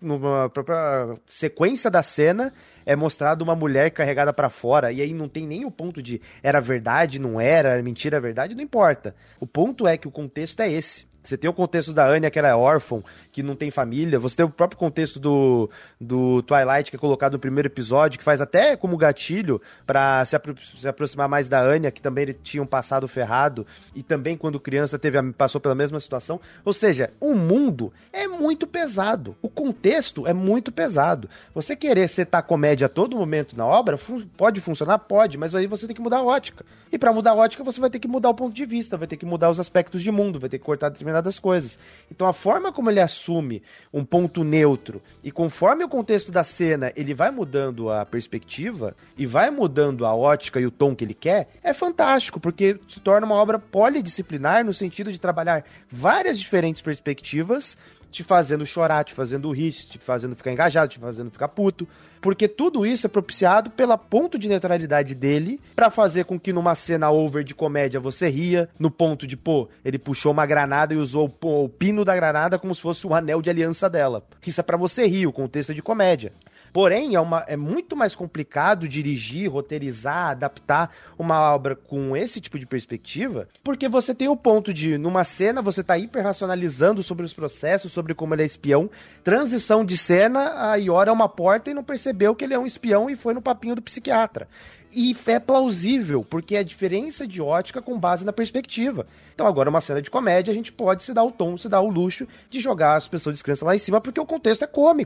sequência da cena é mostrado uma mulher carregada pra fora, e aí não tem nem o ponto de era verdade, não era mentira, verdade, não importa. O ponto é que o contexto é esse. Você tem o contexto da Anya, que ela é órfã, que não tem família. Você tem o próprio contexto do Twilight, que é colocado no primeiro episódio, que faz até como gatilho pra se aproximar mais da Anya, que também ele tinha um passado ferrado, e também quando criança passou pela mesma situação. Ou seja, o mundo é muito pesado. O contexto é muito pesado. Você querer setar comédia a todo momento na obra, pode funcionar? Pode, mas aí você tem que mudar a ótica. E pra mudar a ótica, você vai ter que mudar o ponto de vista, vai ter que mudar os aspectos de mundo, vai ter que cortar determinadas coisas. Então a forma como ele assume um ponto neutro e conforme o contexto da cena ele vai mudando a perspectiva e vai mudando a ótica e o tom que ele quer, é fantástico, porque se torna uma obra polidisciplinar no sentido de trabalhar várias diferentes perspectivas, te fazendo chorar, te fazendo rir, te fazendo ficar engajado, te fazendo ficar puto, porque tudo isso é propiciado pelo ponto de neutralidade dele pra fazer com que numa cena over de comédia você ria, no ponto de, ele puxou uma granada e usou o pino da granada como se fosse o anel de aliança dela. Isso é pra você rir, o contexto é de comédia. Porém, é muito mais complicado dirigir, roteirizar, adaptar uma obra com esse tipo de perspectiva, porque você tem o ponto de, numa cena, você tá hiper-racionalizando sobre os processos, sobre como ele é espião. Transição de cena, a Yor é uma porta e não percebeu que ele é um espião e foi no papinho do psiquiatra. E é plausível, porque é a diferença de ótica com base na perspectiva. Então agora, uma cena de comédia, a gente pode se dar o tom, se dar o luxo de jogar a suspensão de descrença lá em cima, porque o contexto é cômico.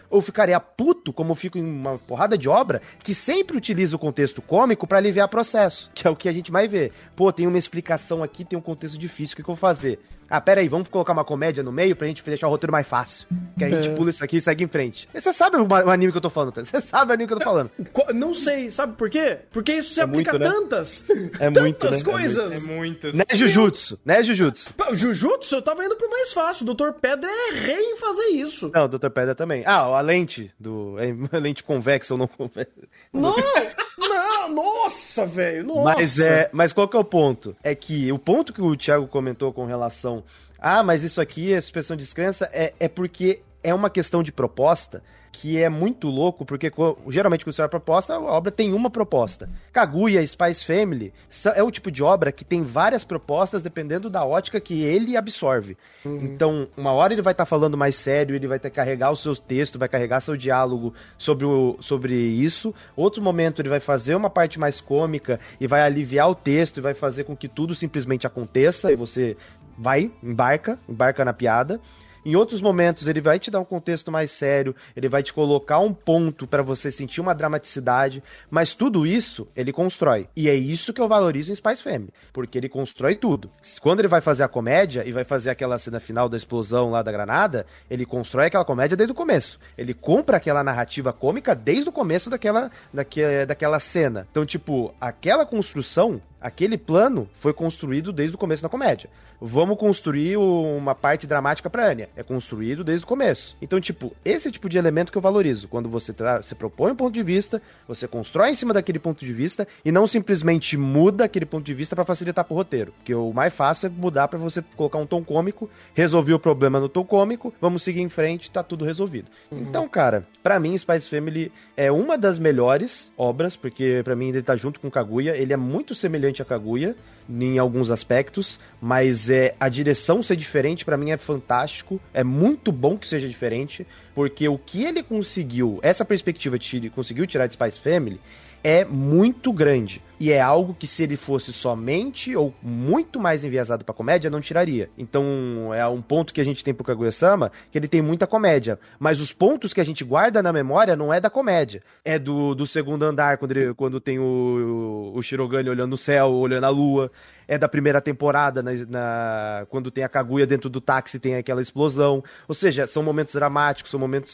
ou ficaria puto, como eu fico em uma porrada de obra, que sempre utiliza o contexto cômico pra aliviar processo, que é o que a gente mais vê. Pô, tem uma explicação aqui, tem um contexto difícil, o que eu vou fazer? Ah, pera aí, vamos colocar uma comédia no meio pra gente deixar o roteiro mais fácil. Que a gente pula isso aqui e segue em frente. Você sabe o anime que eu tô falando, tá? Você sabe o anime que eu tô falando. Não sei, sabe por quê? Porque isso se aplica muito, a né? tantas Muito, né? coisas. É muito. Né, Jujutsu? Né, Jujutsu? Jujutsu, eu tava indo pro mais fácil. O Dr. Pedra é rei em fazer isso. Não, o Dr. Pedra também. Ah, a lente a lente convexa ou não convexa. Não, nossa, velho, nossa. Mas qual que é o ponto? É que o ponto que o Thiago comentou com relação... Ah, mas isso aqui, a suspensão de descrença, é porque é uma questão de proposta que é muito louco, porque geralmente quando você olha a proposta, a obra tem uma proposta. Kaguya, Spice Family, é o tipo de obra que tem várias propostas dependendo da ótica que ele absorve. Então, uma hora ele vai estar falando mais sério, ele vai ter que carregar o seu texto, vai carregar seu diálogo sobre isso. Outro momento ele vai fazer uma parte mais cômica e vai aliviar o texto e vai fazer com que tudo simplesmente aconteça e você embarca na piada. Em outros momentos, ele vai te dar um contexto mais sério, ele vai te colocar um ponto pra você sentir uma dramaticidade, mas tudo isso ele constrói. E é isso que eu valorizo em Spice Family, porque ele constrói tudo. Quando ele vai fazer a comédia e vai fazer aquela cena final da explosão lá da granada, ele constrói aquela comédia desde o começo. Ele compra aquela narrativa cômica desde o começo daquela cena. Então, tipo, aquela construção, aquele plano foi construído desde o começo da comédia. Vamos construir uma parte dramática pra Anya. É construído desde o começo. Então, tipo, esse tipo de elemento que eu valorizo. Quando você propõe um ponto de vista, você constrói em cima daquele ponto de vista e não simplesmente muda aquele ponto de vista pra facilitar pro roteiro. Porque o mais fácil é mudar pra você colocar um tom cômico, resolver o problema no tom cômico, vamos seguir em frente, tá tudo resolvido. Então, cara, pra mim, Spice Family é uma das melhores obras, porque pra mim ele tá junto com Kaguya, ele é muito semelhante a Kaguya em alguns aspectos, mas a direção ser diferente pra mim é fantástico, é muito bom que seja diferente, porque o que ele conseguiu, essa perspectiva que ele conseguiu tirar de Spice Family é muito grande. E é algo que se ele fosse somente ou muito mais enviesado pra comédia, não tiraria. Então, é um ponto que a gente tem pro Kaguya-sama, que ele tem muita comédia. Mas os pontos que a gente guarda na memória não é da comédia. É do segundo andar, quando tem o Shirogane olhando o céu, olhando a lua. É da primeira temporada, quando tem a Kaguya dentro do táxi, tem aquela explosão. Ou seja, são momentos dramáticos,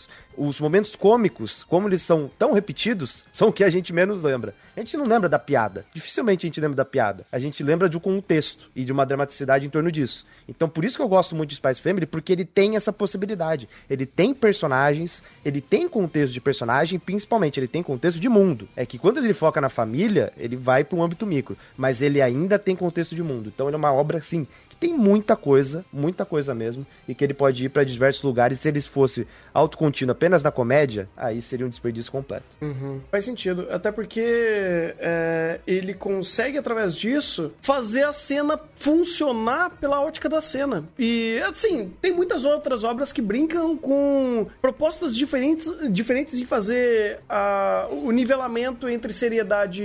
os momentos cômicos, como eles são tão repetidos, são o que a gente menos lembra. A gente não lembra da piada. Dificilmente a gente lembra da piada. A gente lembra de um contexto e de uma dramaticidade em torno disso. Então, por isso que eu gosto muito de Spice Family, porque ele tem essa possibilidade. Ele tem personagens, ele tem contexto de personagem, principalmente ele tem contexto de mundo. É que quando ele foca na família, ele vai para um âmbito micro, mas ele ainda tem contexto de mundo. Então, ele é uma obra, assim, que tem muita coisa mesmo, e que ele pode ir para diversos lugares. Se ele fosse autocontínuo apenas na comédia, aí seria um desperdício completo. Faz sentido, até porque ele consegue, através disso, fazer a cena funcionar pela ótica da cena. E, assim, tem muitas outras obras que brincam com propostas diferentes de fazer o nivelamento entre seriedade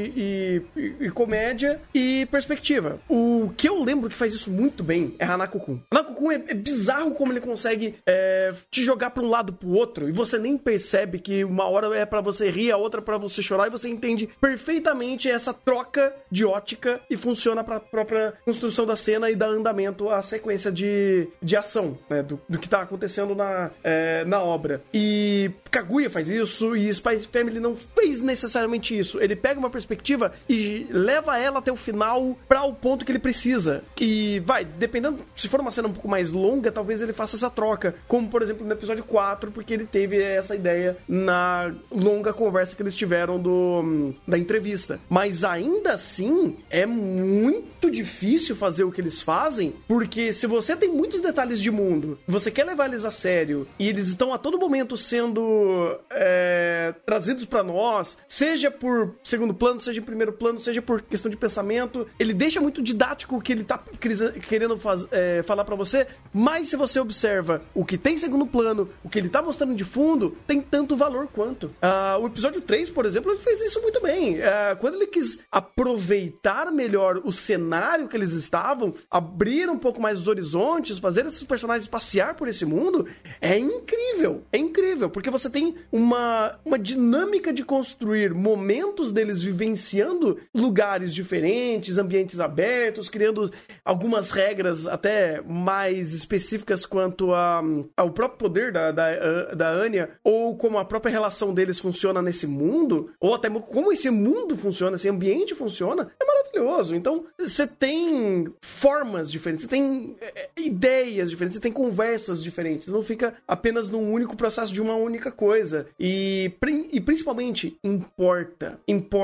e comédia e perspectiva. O que eu lembro que faz isso muito bem é Hanako-kun. Hanako-kun é bizarro como ele consegue te jogar pra um lado pro outro e você nem percebe que uma hora é pra você rir, a outra pra você chorar, e você entende perfeitamente essa troca de ótica e funciona pra própria construção da cena e dar andamento à sequência de ação, né, do que tá acontecendo na obra. E Kaguya faz isso, e Spy Family não fez necessariamente isso. Ele pega uma perspectiva e leva ela até o final pra o ponto que ele precisa. E dependendo, se for uma cena um pouco mais longa, talvez ele faça essa troca, como por exemplo no episódio 4, porque ele teve essa ideia na longa conversa que eles tiveram da entrevista. Mas ainda assim, é muito difícil fazer o que eles fazem, porque se você tem muitos detalhes de mundo, você quer levar eles a sério, e eles estão a todo momento sendo trazidos pra nós, seja por segundo plano, seja em primeiro plano, seja por questão de pensamento, ele deixa muito didático o que ele tá querendo falar pra você, mas se você observa o que tem em segundo plano, o que ele tá mostrando de fundo, tem tanto valor quanto. O episódio 3, por exemplo, ele fez isso muito bem. Quando ele quis aproveitar melhor o cenário que eles estavam, abrir um pouco mais os horizontes, fazer esses personagens passear por esse mundo, é incrível. incrível, porque você tem uma dinâmica de construir momentos deles vivenciando lugares diferentes, ambientes abertos, criando algumas regras até mais específicas quanto ao próprio poder da Anya, ou como a própria relação deles funciona nesse mundo, ou até como esse mundo funciona, esse ambiente funciona, é maravilhoso. Então, você tem formas diferentes, você tem ideias diferentes, você tem conversas diferentes, não fica apenas num único processo de uma única coisa. E principalmente, importa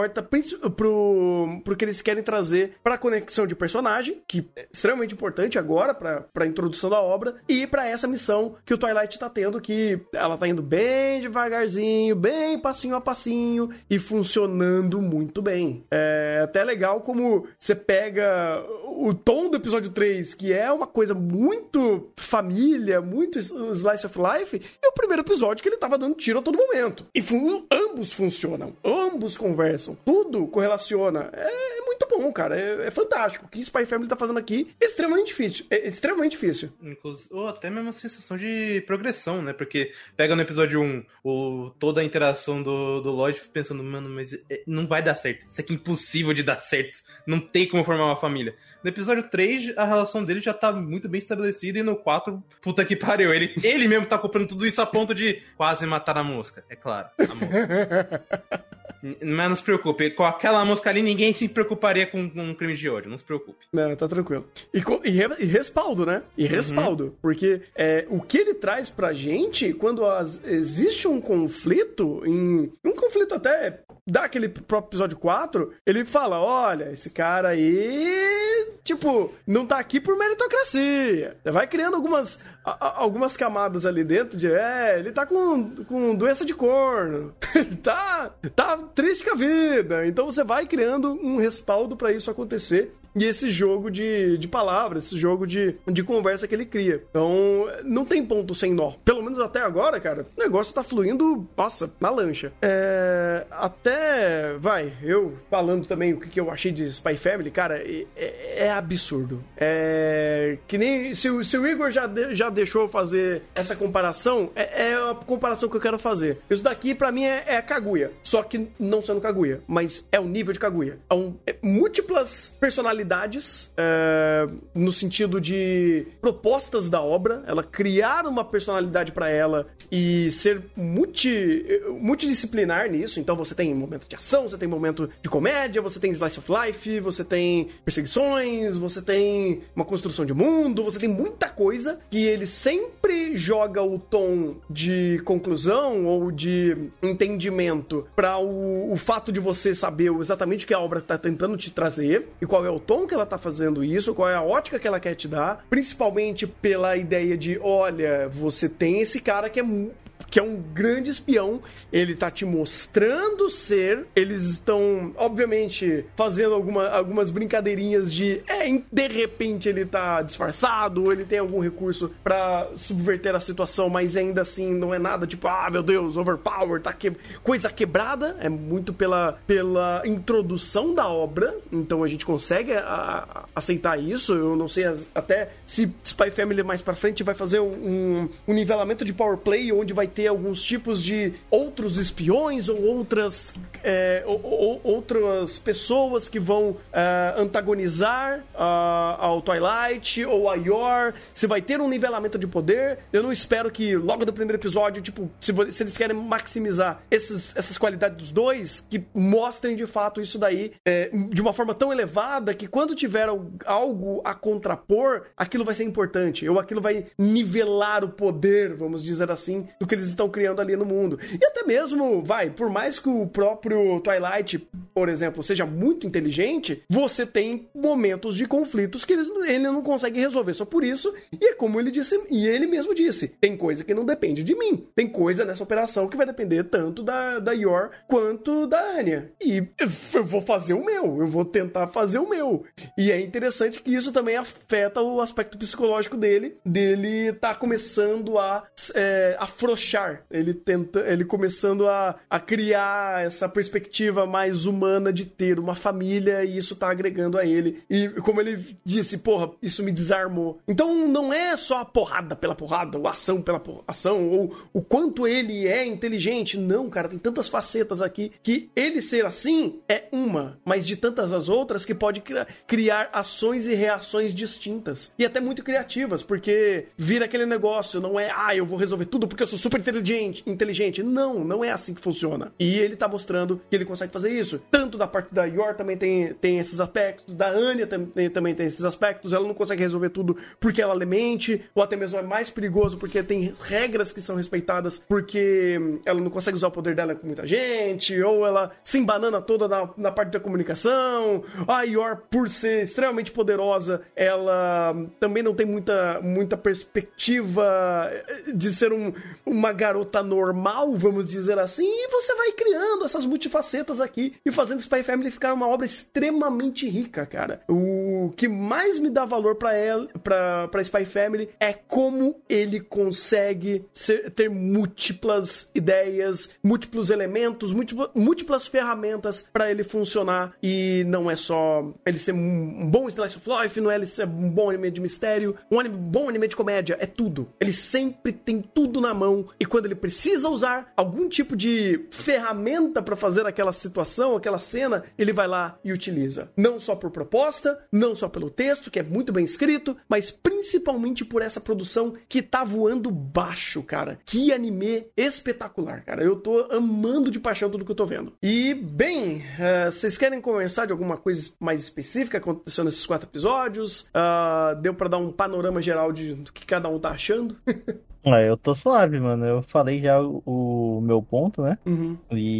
pro que eles querem trazer pra conexão de personagem, que é extremamente importante agora pra introdução da obra, e pra essa missão que o Twilight tá tendo, que ela tá indo bem devagarzinho, bem passinho a passinho, e funcionando muito bem. É até legal como você pega o tom do episódio 3, que é uma coisa muito família, muito slice of life, e o primeiro episódio que ele tava dando tiro a todo momento. E ambos funcionam, ambos conversam, tudo correlaciona. É muito bom, cara. É fantástico. O que Spy Family tá fazendo aqui é extremamente difícil. Inclusive, ou até mesmo a sensação de progressão, né? Porque pega no episódio 1 toda a interação do Lloyd pensando, mano, mas não vai dar certo. Isso aqui é impossível de dar certo. Não tem como formar uma família. No episódio 3, a relação dele já tá muito bem estabelecida, e no 4, puta que pariu. Ele mesmo tá comprando tudo isso a ponto de quase matar a mosca. É claro, a mosca. Mas não se preocupe, com aquela mosca ali, ninguém se preocuparia com um crime de ódio, não se preocupe. Não, tá tranquilo. E respaldo, né? E respaldo. Porque o que ele traz pra gente, quando existe um conflito, um conflito até daquele próprio episódio 4, ele fala, olha, esse cara aí, tipo, não tá aqui por meritocracia. Você vai criando algumas camadas ali dentro de, ele tá com doença de corno, tá triste com a vida. Então você vai criando um respaldo pra isso acontecer. E esse jogo de palavras, esse jogo de conversa que ele cria. Então, não tem ponto sem nó. Pelo menos até agora, cara, o negócio tá fluindo, nossa, na lancha. Eu falando também o que eu achei de Spy Family, cara, é absurdo. Que nem, se o Igor já deixou eu fazer essa comparação, é a comparação que eu quero fazer. Isso daqui, pra mim, é a Kaguya. Só que não sendo Kaguya, mas é o nível de Kaguya. Múltiplas personalidades, no sentido de propostas da obra, ela criar uma personalidade pra ela e ser multidisciplinar nisso. Então você tem momento de ação, você tem momento de comédia, você tem slice of life, você tem perseguições, você tem uma construção de mundo, você tem muita coisa que ele sempre joga o tom de conclusão ou de entendimento pra o fato de você saber exatamente o que a obra tá tentando te trazer e qual é o tom que ela tá fazendo isso, qual é a ótica que ela quer te dar, principalmente pela ideia de, olha, você tem esse cara que é um grande espião, ele tá te mostrando ser, eles estão, obviamente, fazendo algumas brincadeirinhas de repente ele tá disfarçado, ou ele tem algum recurso pra subverter a situação, mas ainda assim não é nada tipo, meu Deus, overpower, tá coisa quebrada, é muito pela introdução da obra, então a gente consegue aceitar isso. Eu não sei até se Spy Family mais pra frente vai fazer um nivelamento de power play, onde vai ter alguns tipos de outros espiões ou outras pessoas que vão antagonizar ao Twilight ou a Yor. Se vai ter um nivelamento de poder. Eu não espero que logo do primeiro episódio, tipo, se eles querem maximizar essas qualidades dos dois, que mostrem de fato isso daí de uma forma tão elevada que quando tiver algo a contrapor, aquilo vai ser importante, ou aquilo vai nivelar o poder, vamos dizer assim, do que eles estão criando ali no mundo. E até mesmo, por mais que o próprio Twilight, por exemplo, seja muito inteligente, você tem momentos de conflitos que ele não consegue resolver só por isso, e é como ele disse, e ele mesmo disse, tem coisa que não depende de mim, tem coisa nessa operação que vai depender tanto da Yor quanto da Anya, e eu vou fazer o meu, eu vou tentar fazer o meu. E é interessante que isso também afeta o aspecto psicológico dele tá começando a afrouxar, ele começando a criar essa perspectiva mais humana humana de ter uma família e isso tá agregando a ele. E como ele disse, porra, isso me desarmou. Então não é só a porrada pela porrada, ou a ação pela ação, ou o quanto ele é inteligente. Não, cara, tem tantas facetas aqui que ele ser assim é uma, mas de tantas as outras que pode criar ações e reações distintas. E até muito criativas, porque vira aquele negócio, não é, eu vou resolver tudo porque eu sou super inteligente. Não é assim que funciona. E ele tá mostrando que ele consegue fazer isso. Tanto da parte da Yor também tem esses aspectos, da Anya também tem esses aspectos. Ela não consegue resolver tudo porque ela lê mente, ou até mesmo é mais perigoso porque tem regras que são respeitadas porque ela não consegue usar o poder dela com muita gente, ou ela se embanana toda na parte da comunicação. A Yor, por ser extremamente poderosa, ela também não tem muita perspectiva de ser uma garota normal, vamos dizer assim, e você vai criando essas multifacetas aqui e fazendo Spy Family ficar uma obra extremamente rica, cara. O que mais me dá valor pra Spy Family é como ele consegue ter múltiplas ideias, múltiplos elementos, múltiplas ferramentas pra ele funcionar, e não é só ele ser um bom Slice of Life, não é ele ser um bom anime de mistério, bom anime de comédia, é tudo. Ele sempre tem tudo na mão, e quando ele precisa usar algum tipo de ferramenta pra fazer aquela situação, aquela cena, ele vai lá e utiliza. Não só por proposta, não só pelo texto, que é muito bem escrito, mas principalmente por essa produção que tá voando baixo, cara. Que anime espetacular, cara. Eu tô amando de paixão tudo que eu tô vendo. E, bem, vocês querem conversar de alguma coisa mais específica que aconteceu nesses 4 episódios? Deu pra dar um panorama geral do que cada um tá achando? Eu tô suave, mano. Eu falei já o meu ponto, né? Uhum.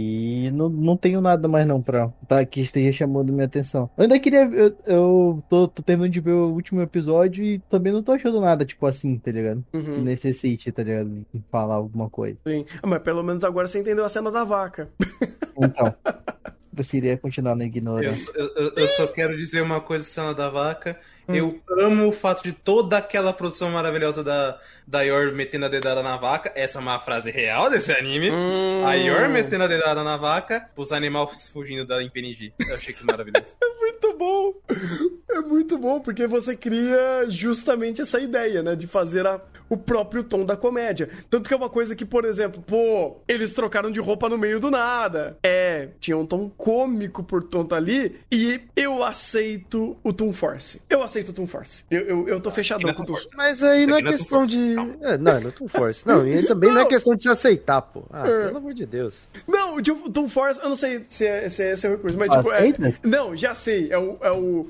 E não tenho nada mais não que esteja chamando minha atenção. Eu ainda queria... Eu tô terminando de ver o último episódio e também não tô achando nada, tipo assim, tá ligado? Uhum. Que necessite, tá ligado? De falar alguma coisa. Sim. Mas pelo menos agora você entendeu a cena da vaca. Então... Preferia continuar na ignorância. Eu só quero dizer uma coisa, cena da vaca. Eu amo o fato de toda aquela produção maravilhosa da Yor metendo a dedada na vaca. Essa é uma frase real desse anime. A Yor metendo a dedada na vaca, os animais fugindo da PNG. Eu achei que maravilhoso. É muito bom. É muito bom, porque você cria justamente essa ideia, né? De fazer o próprio tom da comédia. Tanto que é uma coisa que, por exemplo, eles trocaram de roupa no meio do nada. Tinha um tom cômico por tonto ali, e eu aceito o Toon Force. Eu tô fechadão com o Toon Force. Mas aí não é questão de... Não é Toon Force. Não, e também não é questão de se aceitar, pô. Pelo amor de Deus. Não, o Toon Force, eu não sei se esse é o recurso, mas tipo... Não, já sei. É o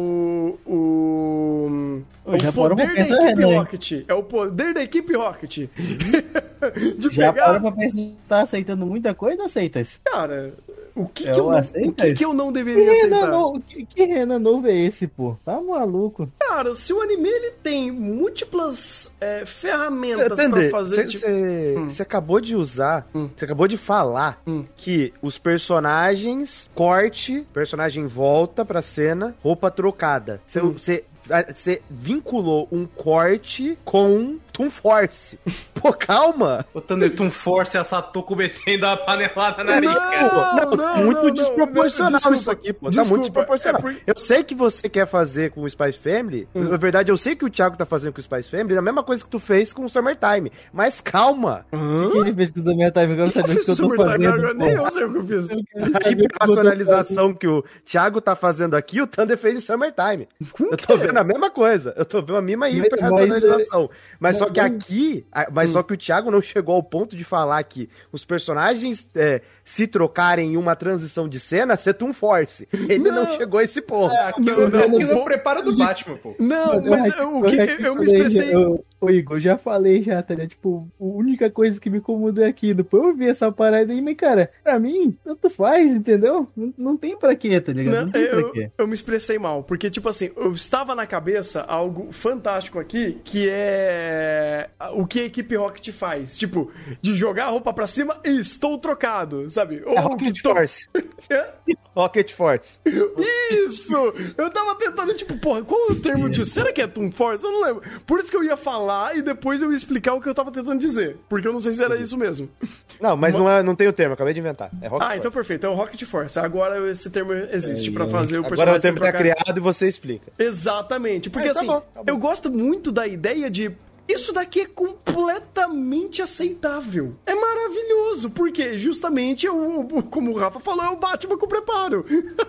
poder da equipe Rocket. É o poder da equipe Rocket. Já parou pra pensar que tá aceitando muita coisa, aceitas? Cara... O que eu não deveria aceitar? Que Renan novo é esse, pô? Tá maluco. Cara, se o anime ele tem múltiplas ferramentas pra fazer... Você acabou de usar, você acabou de falar que os personagens, personagem volta pra cena, roupa trocada. Você vinculou um corte com Toon Force. Pô, calma! O Thunder Toon Force e a Satoko metendo a panelada na liga. Muito desproporcional isso aqui, pô. Tá muito desproporcional. Eu sei que você quer fazer com o Spice Family. Na verdade, eu sei que o Thiago tá fazendo com o Spice Family a mesma coisa que tu fez com o Summertime. Mas calma! O que ele fez com o Summertime? Agora tá vendo o que eu tô fazendo. Nem eu sei o que eu fiz. A hiperracionalização que o Thiago tá fazendo aqui, o Thunder fez em Summertime. Eu tô vendo a mesma coisa. Eu tô vendo a mesma hiperracionalização. Mas só que aqui... Só que o Thiago não chegou ao ponto de falar que os personagens se trocarem em uma transição de cena, ser Toon Force. Ele não chegou a esse ponto. Aquilo é o preparo do Batman, pô. Não, mas eu me expressei... Ô, Igor, já falei já, tá ligado? Tipo, a única coisa que me incomodou é aqui. Depois eu vi essa parada aí, mas, cara, pra mim, tanto faz, entendeu? Não tem pra quê, tá ligado? Não tem pra quê. Eu me expressei mal, porque, tipo assim, eu estava na cabeça algo fantástico aqui, que é o que a equipe Rocket faz. Tipo, de jogar a roupa pra cima e estou trocado, sabe? Ou Rocket Force. Rocket Force. Isso! Eu tava tentando, tipo, porra, qual é o termo disso? Será que é Toon Force? Eu não lembro. Por isso que eu ia falar e depois eu ia explicar o que eu tava tentando dizer. Porque eu não sei se era isso mesmo. Não, mas não tem o termo, acabei de inventar. É Rocket Force. Então perfeito, é o Rocket Force. Agora esse termo existe pra fazer o Agora personagem o termo tá criado e você explica. Exatamente, porque Tá assim, bom. eu gosto muito da ideia de isso daqui é completamente aceitável. É maravilhoso, porque justamente, como o Rafa falou, é o Batman com preparo.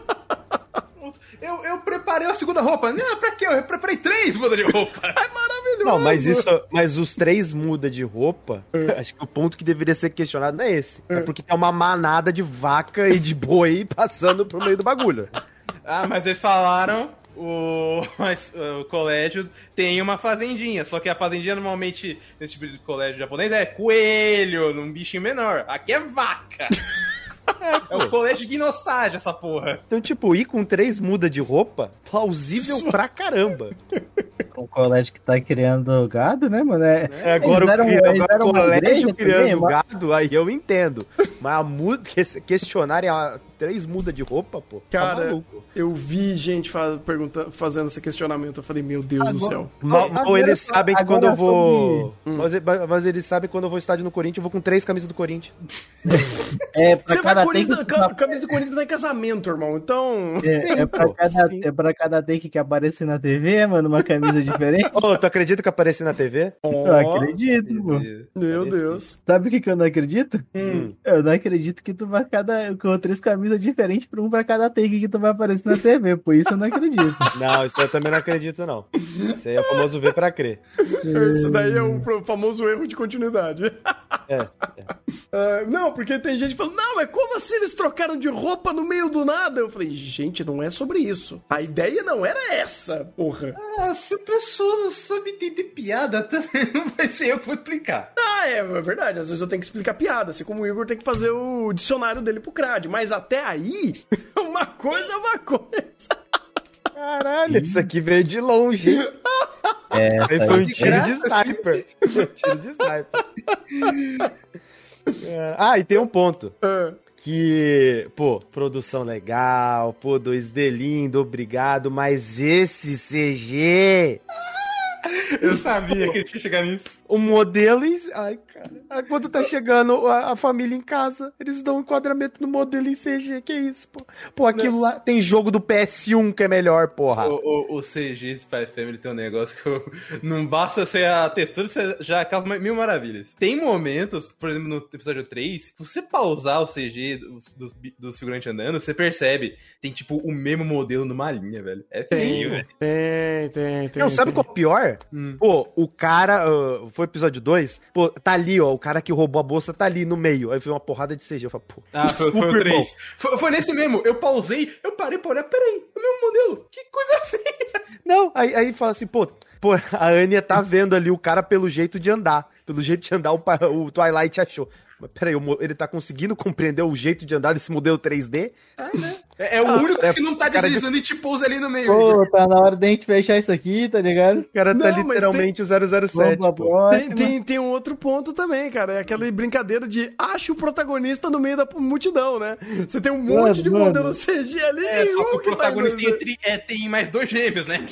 Eu preparei a segunda roupa. Não, pra quê? Eu preparei 3 mudas de roupa. É maravilhoso. Não, mas os 3 muda de roupa, acho que o ponto que deveria ser questionado não é esse. É porque tem uma manada de vaca e de boi passando pro meio do bagulho. Ah, mas eles falaram... O colégio tem uma fazendinha, só que a fazendinha normalmente, nesse tipo de colégio japonês, é coelho, num bichinho menor. Aqui é vaca. É o colégio de Guinosage, essa porra. Então, tipo, ir com 3 mudas de roupa, plausível pra caramba. O colégio que tá criando gado, né, mano? Agora o colégio criando também, gado, aí eu entendo. Mas questionarem 3 mudas de roupa, pô. Cara, tá maluco. eu vi gente fazendo esse questionamento. Eu falei, meu Deus do céu. Ou eles sabem que quando eu vou. Sobre... Mas eles sabem que quando eu vou ao estádio no Corinthians, eu vou com 3 camisas do Corinthians. Você vai camisa do Corinthians tá em casamento, irmão. Então. Pra cada take que aparecer na TV, mano, uma camisa diferente. Ô, tu acredita que apareci na TV? Eu acredito, pô. Meu Deus. Sabe o que eu não acredito? Eu não acredito que tu vai com 3 camisas diferentes pra cada take que tu vai aparecer na TV. Por isso eu não acredito. Não, isso eu também não acredito, não. Isso aí é o famoso ver pra crer. Isso daí é o famoso erro de continuidade. Não, porque tem gente falando, não, mas como assim eles trocaram de roupa no meio do nada? Eu falei, gente, não é sobre isso. A ideia não era essa, porra. Se a pessoa não sabe entender piada, não vai ser eu que vou explicar. É verdade. Às vezes eu tenho que explicar piada, assim como o Igor tem que fazer o dicionário dele pro CRAD. Mas até aí, uma coisa é uma coisa. Caralho, isso aqui veio de longe. Aí foi um tiro de sniper. Tiro de sniper. E tem um ponto. Que, pô, produção legal, pô, 2D lindo, obrigado, mas esse CG... Eu sabia que eles iam chegar nisso. O modelo... Ai, cara. Quando tá chegando a família em casa, eles dão um enquadramento no modelo em CG. Que isso, pô? Pô, aquilo lá... Tem jogo do PS1 que é melhor, porra. O CG de Spy Family tem um negócio que não basta ser a textura, você já causa 1000 maravilhas. Tem momentos, por exemplo, no episódio 3, se você pausar o CG dos figurantes andando, você percebe. Tem, tipo, o mesmo modelo numa linha, velho. É feio, velho. Tem. Não, sabe qual é o pior? Pô, o cara... foi o episódio 2, pô, tá ali, ó, o cara que roubou a bolsa tá ali no meio. Aí foi uma porrada de CG, eu falei, pô. Foi o 3. Foi nesse mesmo, eu pausei, eu parei pra olhar, peraí, é o mesmo modelo, que coisa feia. Não, aí fala assim, pô, a Anya tá vendo ali o cara pelo jeito de andar. Pelo jeito de andar, o Twilight achou. Mas peraí, ele tá conseguindo compreender o jeito de andar desse modelo 3D? É o único que não tá deslizando e te pousa ali no meio. Pô, tá na hora da gente fechar isso aqui, tá ligado? O cara tá literalmente o 007. Tem um outro ponto também, cara. É aquela brincadeira de acha o protagonista no meio da multidão, né? Você tem um monte de modelo CG ali e só que o protagonista tem mais 2 gêmeos, né?